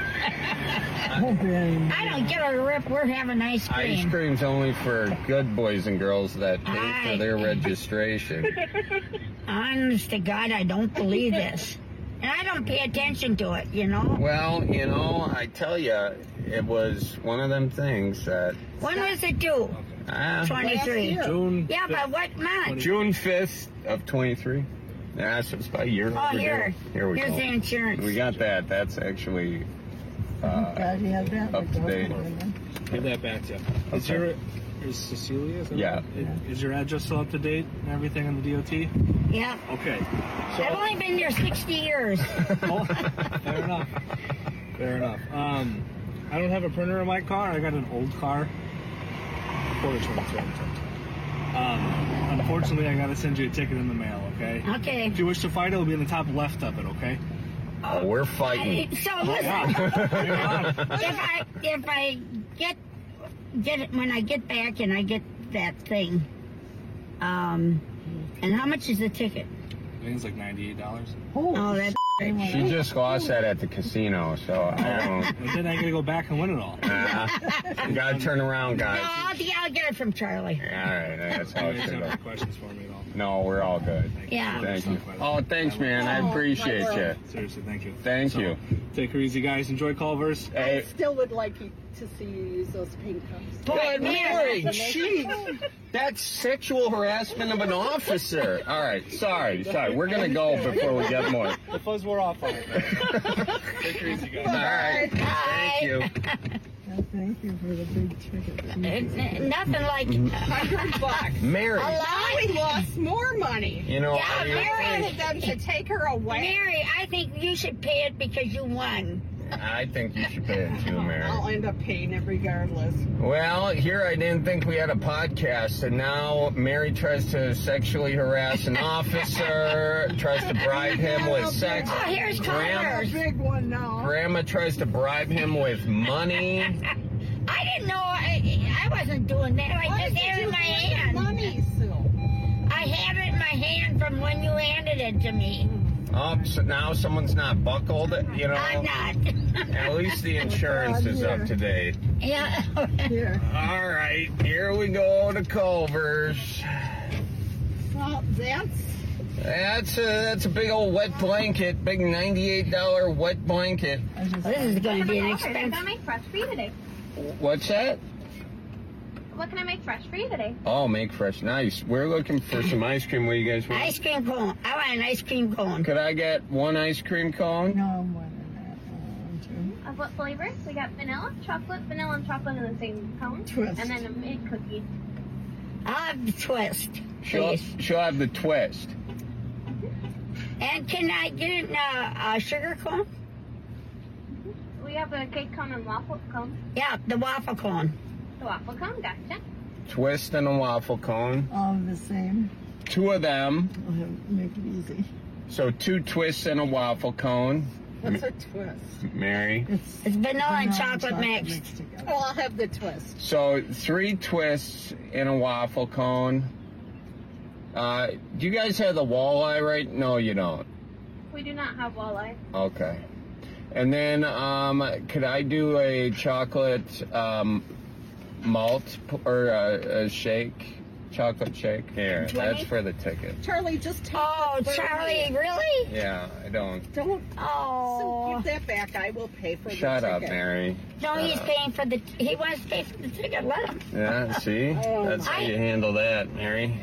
cream. I don't get a rip. We're having ice cream. Ice cream's only for good boys and girls that pay I- for their registration. Honest to God, I don't believe this. And I don't pay attention to it, you know? Well, you know, I tell you, it was one of them things that. When was it due? Ah, twenty-three. June. Yeah, but what month? June fifth of twenty-three. Yeah, so it's about a year. Oh, overdue. here. Here we Here's go. the insurance. We got that. That's actually uh, God, you have that. up to date. Give that back to you. Is Okay. your is Cecilia? Is that Yeah. right? Is, is your address still up to date and everything on the D O T? Yeah. Okay. I've only been there sixty years. Oh, fair enough. Fair enough. Um, I don't have a printer in my car. I got an old car. Quarter twenty-two. Um, unfortunately, I got to send you a ticket in the mail. Okay. Okay. If you wish to fight, it'll be in the top left of it. Okay. Oh, we're fighting. So listen, if I if I get get it when I get back and I get that thing, um, and how much is the ticket? I think it's like ninety-eight dollars. Oh, that's She just lost that at the casino, so I don't. And then I got to go back and win it all. Uh, you gotta turn around, No, guys. I'll, yeah, I'll get it from Charlie. All right, that's how You it guys should have any have. questions for me at all? No, we're all good. Yeah. Thank you. Oh, thanks, man. I appreciate you. Seriously, thank you. Thank So, you. Take her easy, guys. Enjoy Culver's. I still would like you to see you use those pink cups. Good Mary, she, that's sexual harassment of an officer. All right, sorry, sorry. We're gonna go before we get more. The fuzz wore off on it. Take her easy, guys. All right, thank you. Thank you for the big ticket. Nothing like Hundred bucks. Mary. Now we lost more money. You know, Yeah, I- Mary. I wanted them to take her away. Mary, I think you should pay it because you won. I think you should pay it too, Mary. I'll end up paying it regardless. Well, here I didn't think we had a podcast, and now Mary tries to sexually harass an officer, tries to bribe him with sex. Oh, here's Grandma, Culver's. Big one now. Grandma tries to bribe him with money. I didn't know I, I wasn't doing that. I Why just did had it you in my give me hand. money, Sue? I have it in my hand from when you handed it to me. Oh, so now someone's not buckled, you know? I'm not. At least the insurance is up to date. Yeah. Here. All right, here we go to Culver's. Well, that's That's a, that's a big old wet blanket, big ninety-eight dollar wet blanket. This is going to be an expense. What's that? What can I make fresh for you today? Oh, make fresh. Nice. We're looking for some ice cream. What do you guys want? Ice cream cone. I want an ice cream cone. Could I get one ice cream cone? No, more than that. Of what flavor? We got vanilla, chocolate, vanilla, and chocolate in the same cone. Twist. And then a mid cookie. I'll have the twist, She'll, please. she'll have the twist. And can I get a uh, sugar cone? We have a cake cone and waffle cone. Yeah, the waffle cone. The waffle cone, gotcha. Twist and a waffle cone. All the same. Two of them. I'll have, make it easy. So two twists and a waffle cone. What's a twist? Mary. It's, it's vanilla and chocolate, chocolate mixed. mixed together. Oh, I'll have the twist. So three twists in a waffle cone. Uh, do you guys have the walleye right? No, you don't. We do not have walleye. Okay. And then, um, could I do a chocolate um, malt p- or a, a shake? Chocolate shake? Here, that's for the ticket. Charlie, just take Oh, the Charlie, really? Yeah, I don't. Don't. Oh. So give that back. I will pay for Shut the up, ticket. Mary. No, Shut he's up. paying for the. He wants to pay for the ticket. Let him. Yeah, see? Oh, That's how my- you handle that, Mary.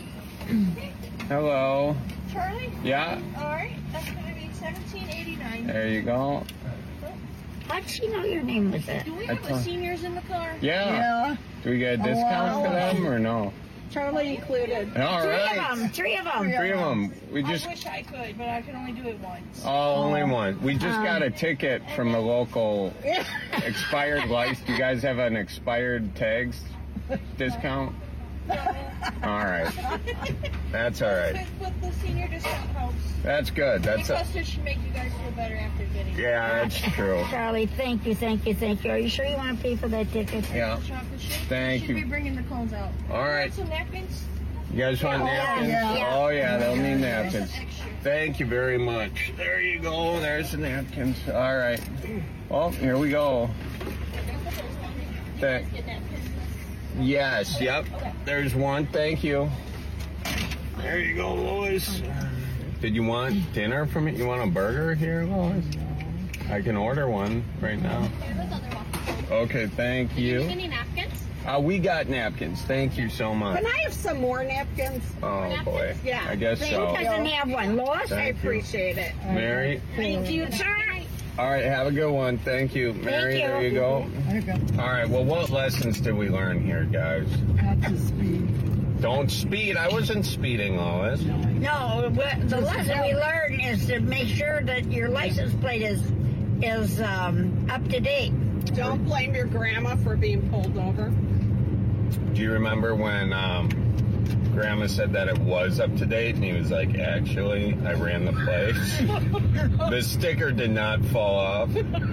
Hello. Charlie? Yeah, All right, that's going to be seventeen eighty-nine. there you go. How'd she know your name was that? Do we I have told- the seniors in the car? Yeah. Yeah. Do we get a discount for them or no? Charlie included. All Three right. of them. Three of them. Three of them. We just. I wish I could, but I can only do it once. Oh, only one. We just got a ticket from the local expired license. Do you guys have an expired tags discount? All right. That's all right. With the senior discount helps. That's good. That's a, Because it should make you guys feel better after getting it. yeah, that's true. Charlie, thank you, thank you, thank you. Are you sure you want to pay for that ticket? Yeah. Chocolate shake. Thank should you. be bringing the cones out. All right. Want some napkins? You guys want napkins? yeah. Oh, yeah, they'll need napkins. Thank you very much. There you go. There's the napkins. All right. Well, here we go. Thank. Yes, yep. There's one. Thank you. There you go, Lois. Did you want dinner from me? You want a burger here, Lois? I can order one right now. Okay, thank Did you you. need any napkins? Uh, we got napkins. Thank you so much. Can I have some more napkins? Oh, boy. Yeah. I guess Who so. doesn't have one? Lois? I Thank you. appreciate it. Mary? Thank you, sir. All right, have a good one. Thank you. Mary, you. there you go. All right, well, what lessons did we learn here, guys? Not to speed. Don't speed. I wasn't speeding, Lois. No, what- the lesson we learned is to make sure that your license plate is is um, up to date. Don't blame your grandma for being pulled over. Do you remember when um, Grandma said that it was up to date, and he was like, actually, I ran the place. The sticker did not fall off.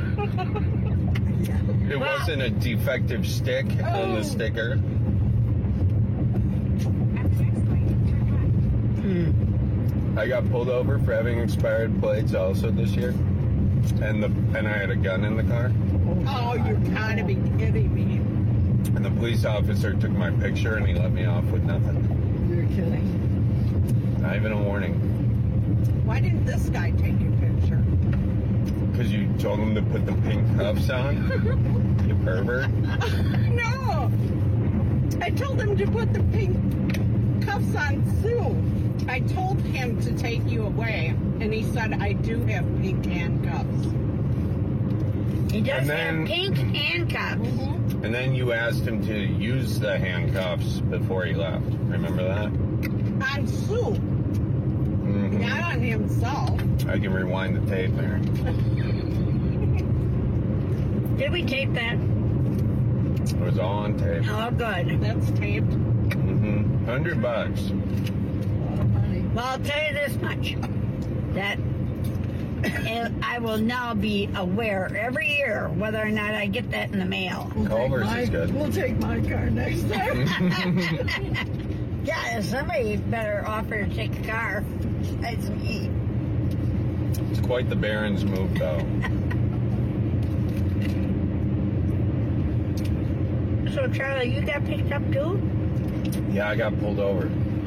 It wasn't a defective stick on the sticker. I got pulled over for having expired plates also this year, and the and I had a gun in the car. Oh, you're gotta be kidding me. And the police officer took my picture and he let me off with nothing. You're kidding. Not even a warning. Why didn't this guy take your picture? Because you told him to put the pink cuffs on? You pervert. No! I told him to put the pink cuffs on Sue. I told him to take you away, and he said, I do have pink handcuffs. He does And then- have pink handcuffs. And then you asked him to use the handcuffs before he left. Remember that? On Sue, Mhm. not on himself. I can rewind the tape there. Did we tape that? It was all on tape. Oh, good. That's taped. Mm-hmm. Hundred bucks. Well, I'll tell you this much. That I will now be aware every year whether or not I get that in the mail. Culver's is good. We'll take my car next time. Yeah, somebody better offer to take a car. That's me. It's quite the Barons move, though. So, Charlie, you got picked up too? Yeah, I got pulled over.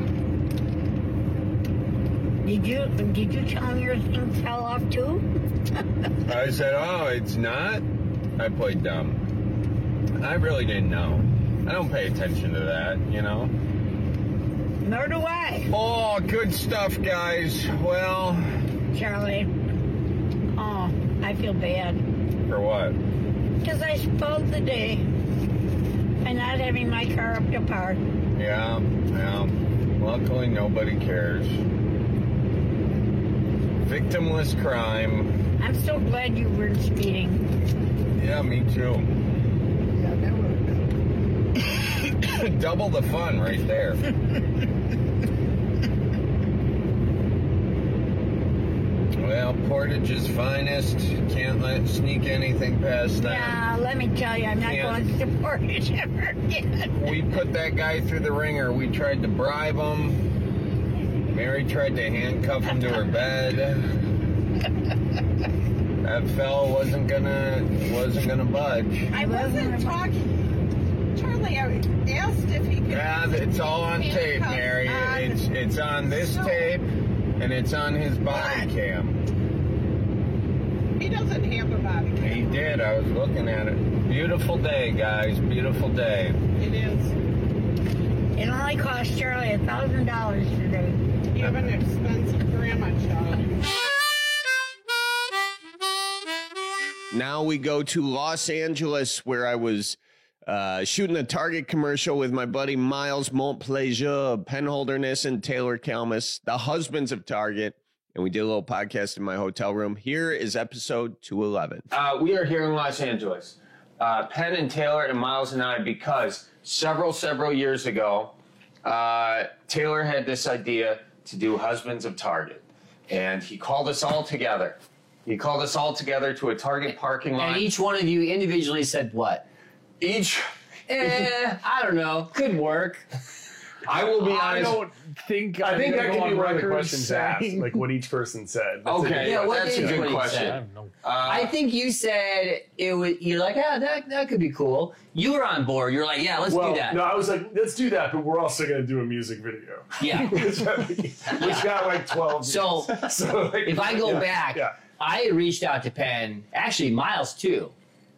Did you did you tell him your thing fell off too? I said, oh, it's not? I played dumb. I really didn't know. I don't pay attention to that, you know? Nor do I. Oh, good stuff, guys. Well... Charlie. Oh, I feel bad. For what? Because I spoiled the day by not having my car up to par. Yeah, yeah. Luckily, nobody cares. Victimless crime. I'm so glad you weren't speeding. Yeah, me too. Yeah, that would Double the fun right there. Well, Portage's finest. Can't let sneak anything past that. Yeah, let me tell you, I'm not Can't. going to Portage ever again. We put that guy through the ringer. We tried to bribe him. Mary tried to handcuff him to her bed. That fella wasn't gonna wasn't gonna budge. I wasn't talking. Charlie, I asked if he could. Yeah, it's all on tape, Mary. on- It's it's on this tape, and it's on his body cam. He doesn't have a body cam. He did. I was looking at it. Beautiful day, guys. Beautiful day. It is. It only cost Charlie a thousand dollars today. You have an expensive grandma, Charlie. Now we go to Los Angeles, where I was uh, shooting a Target commercial with my buddy Miles Montplaisir of Penholderness and Taylor Kalmus, the husbands of Target. And we did a little podcast in my hotel room. Here is episode two eleven. Uh, we are here in Los Angeles, uh, Penn and Taylor and Miles and I, because several, several years ago, uh, Taylor had this idea to do Husbands of Target. And he called us all together. He called us all together to a Target parking lot. And each one of you individually said what? Each? Eh, I don't know. Could work. I will be I honest. don't think. I I'm think gonna that go could be on one of the record questions saying- asked, like what each person said. That's Okay, a Yeah, good what question. that's a did good you question. say? I have no- Uh, I think you said it was. You're like, yeah, that that could be cool. You were on board. You're like, yeah, let's well, do that. no, I was like, let's do that, but we're also going to do a music video. Yeah. which, which got like twelve. So, views. so like, if I go yeah, back, yeah. I had reached out to Penn, actually Miles too,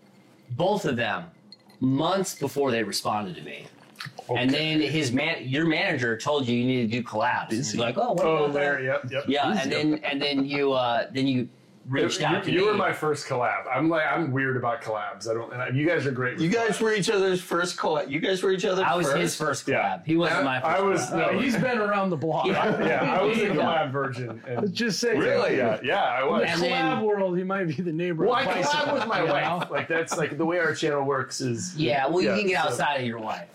both of them, months before they responded to me. Okay. And then his man, your manager told you you need to do collabs. He's like, oh, what Oh, about that? there, yep, yep. Yeah, Busy. and then and then you uh, then you reached you, out to you me. were my first collab. I'm like, I'm weird about collabs. I don't. And I, you guys are great. With You guys collabs. were each other's first collab. You guys were each other's I was first? his first collab. Yeah. He wasn't I- my first I was. collab. No, He's been around the block. Yeah. yeah, I was a Yeah. collab virgin. And Just say really, that. yeah, yeah, I In was. the And collab then- world, he might be the neighbor. Well, I of Bison, collab with my you wife. know? Like that's like the way our channel works is. Yeah, well, you can get so- outside of your wife.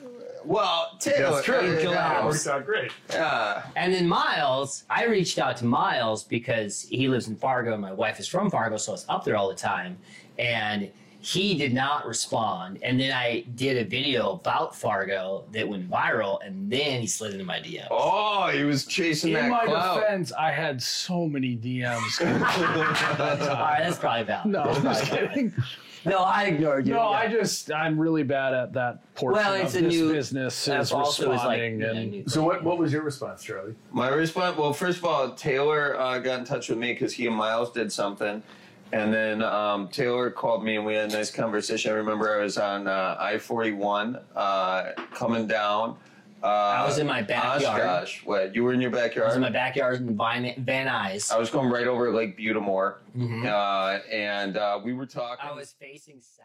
Well, Taylor. That's true. You Yeah, it collabs. worked out great. Yeah. And then Miles, I reached out to Miles because he lives in Fargo and my wife is from Fargo, so I was up there all the time. And he did not respond. And then I did a video about Fargo that went viral, and then he slid into my D Ms. Oh, he was chasing In that my clout. defense, I had so many D Ms. All right, that's probably valid. No, I'm just kidding. No, I ignored you. No, Yeah. I just I'm really bad at that portion Well, it's of a this new business that's is also is like responding yeah, and new So what? What was your response, Charlie? My response, well, first of all, Taylor uh, got in touch with me because he and Miles did something. And then um, Taylor called me and we had a nice conversation. I remember I was on uh, I forty-one uh, coming down. Uh, I was in my backyard. Oshkosh. What? You were in your backyard? I was in my backyard in Van, Van Nuys. I was going right over Lake Butamore. Mhm. Uh, and uh, we were talking. I was facing south.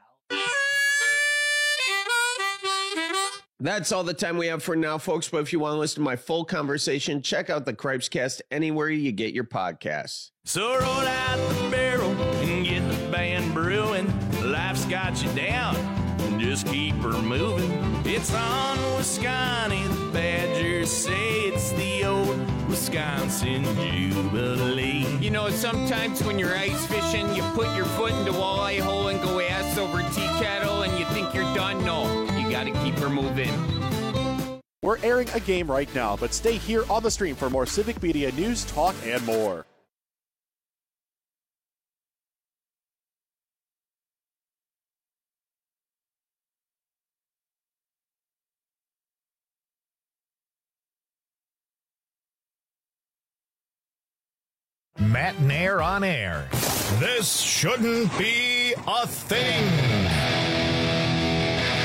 That's all the time we have for now, folks. But if you want to listen to my full conversation, check out the Cripescast anywhere you get your podcasts. So roll out the barrel and get the band brewing. Life's got you down, just keep her moving. It's on Wisconsin, the Badgers say it's the old Wisconsin Jubilee. You know, sometimes when you're ice fishing, you put your foot in the walleye hole and go ass over tea kettle and you think you're done. No, you gotta keep her moving. We're airing a game right now, but stay here on the stream for more Civic Media news, talk, and more. Matt Nair on air. This shouldn't be a thing.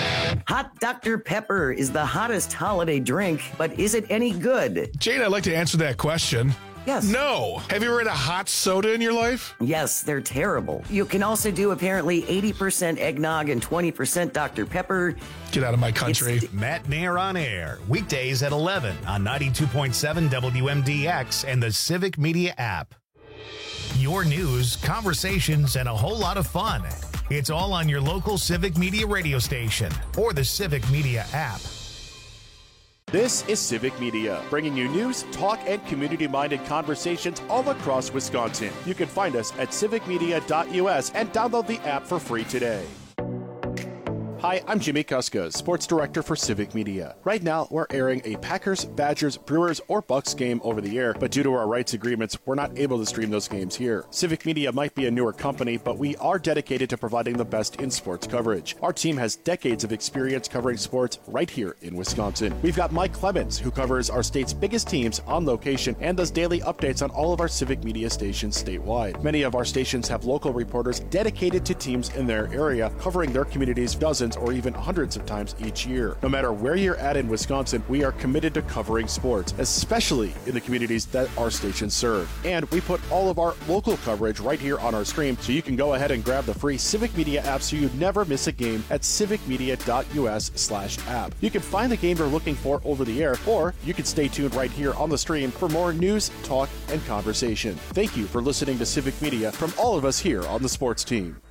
Hot Doctor Pepper is the hottest holiday drink, but is it any good? Jane, I'd like to answer that question. Yes. No. Have you ever had a hot soda in your life? Yes, they're terrible. You can also do apparently eighty percent eggnog and twenty percent Doctor Pepper. Get out of my country. It's Matt Nair on air, weekdays at eleven on ninety-two point seven W M D X and the Civic Media app. Your news, conversations, and a whole lot of fun. It's all on your local Civic Media radio station or the Civic Media app. This is Civic Media, bringing you news, talk, and community-minded conversations all across Wisconsin. You can find us at civic media dot U S and download the app for free today. Hi, I'm Jimmy Kuska, Sports Director for Civic Media. Right now, we're airing a Packers, Badgers, Brewers, or Bucks game over the air, but due to our rights agreements, we're not able to stream those games here. Civic Media might be a newer company, but we are dedicated to providing the best in sports coverage. Our team has decades of experience covering sports right here in Wisconsin. We've got Mike Clemens, who covers our state's biggest teams on location and does daily updates on all of our Civic Media stations statewide. Many of our stations have local reporters dedicated to teams in their area, covering their communities dozens or even hundreds of times each year. No matter where you're at in Wisconsin, we are committed to covering sports, especially in the communities that our stations serve. And we put all of our local coverage right here on our stream, so you can go ahead and grab the free Civic Media app so you never miss a game at civic media dot U S slash app. You can find the game you're looking for over the air, or you can stay tuned right here on the stream for more news, talk, and conversation. Thank you for listening to Civic Media from all of us here on the sports team.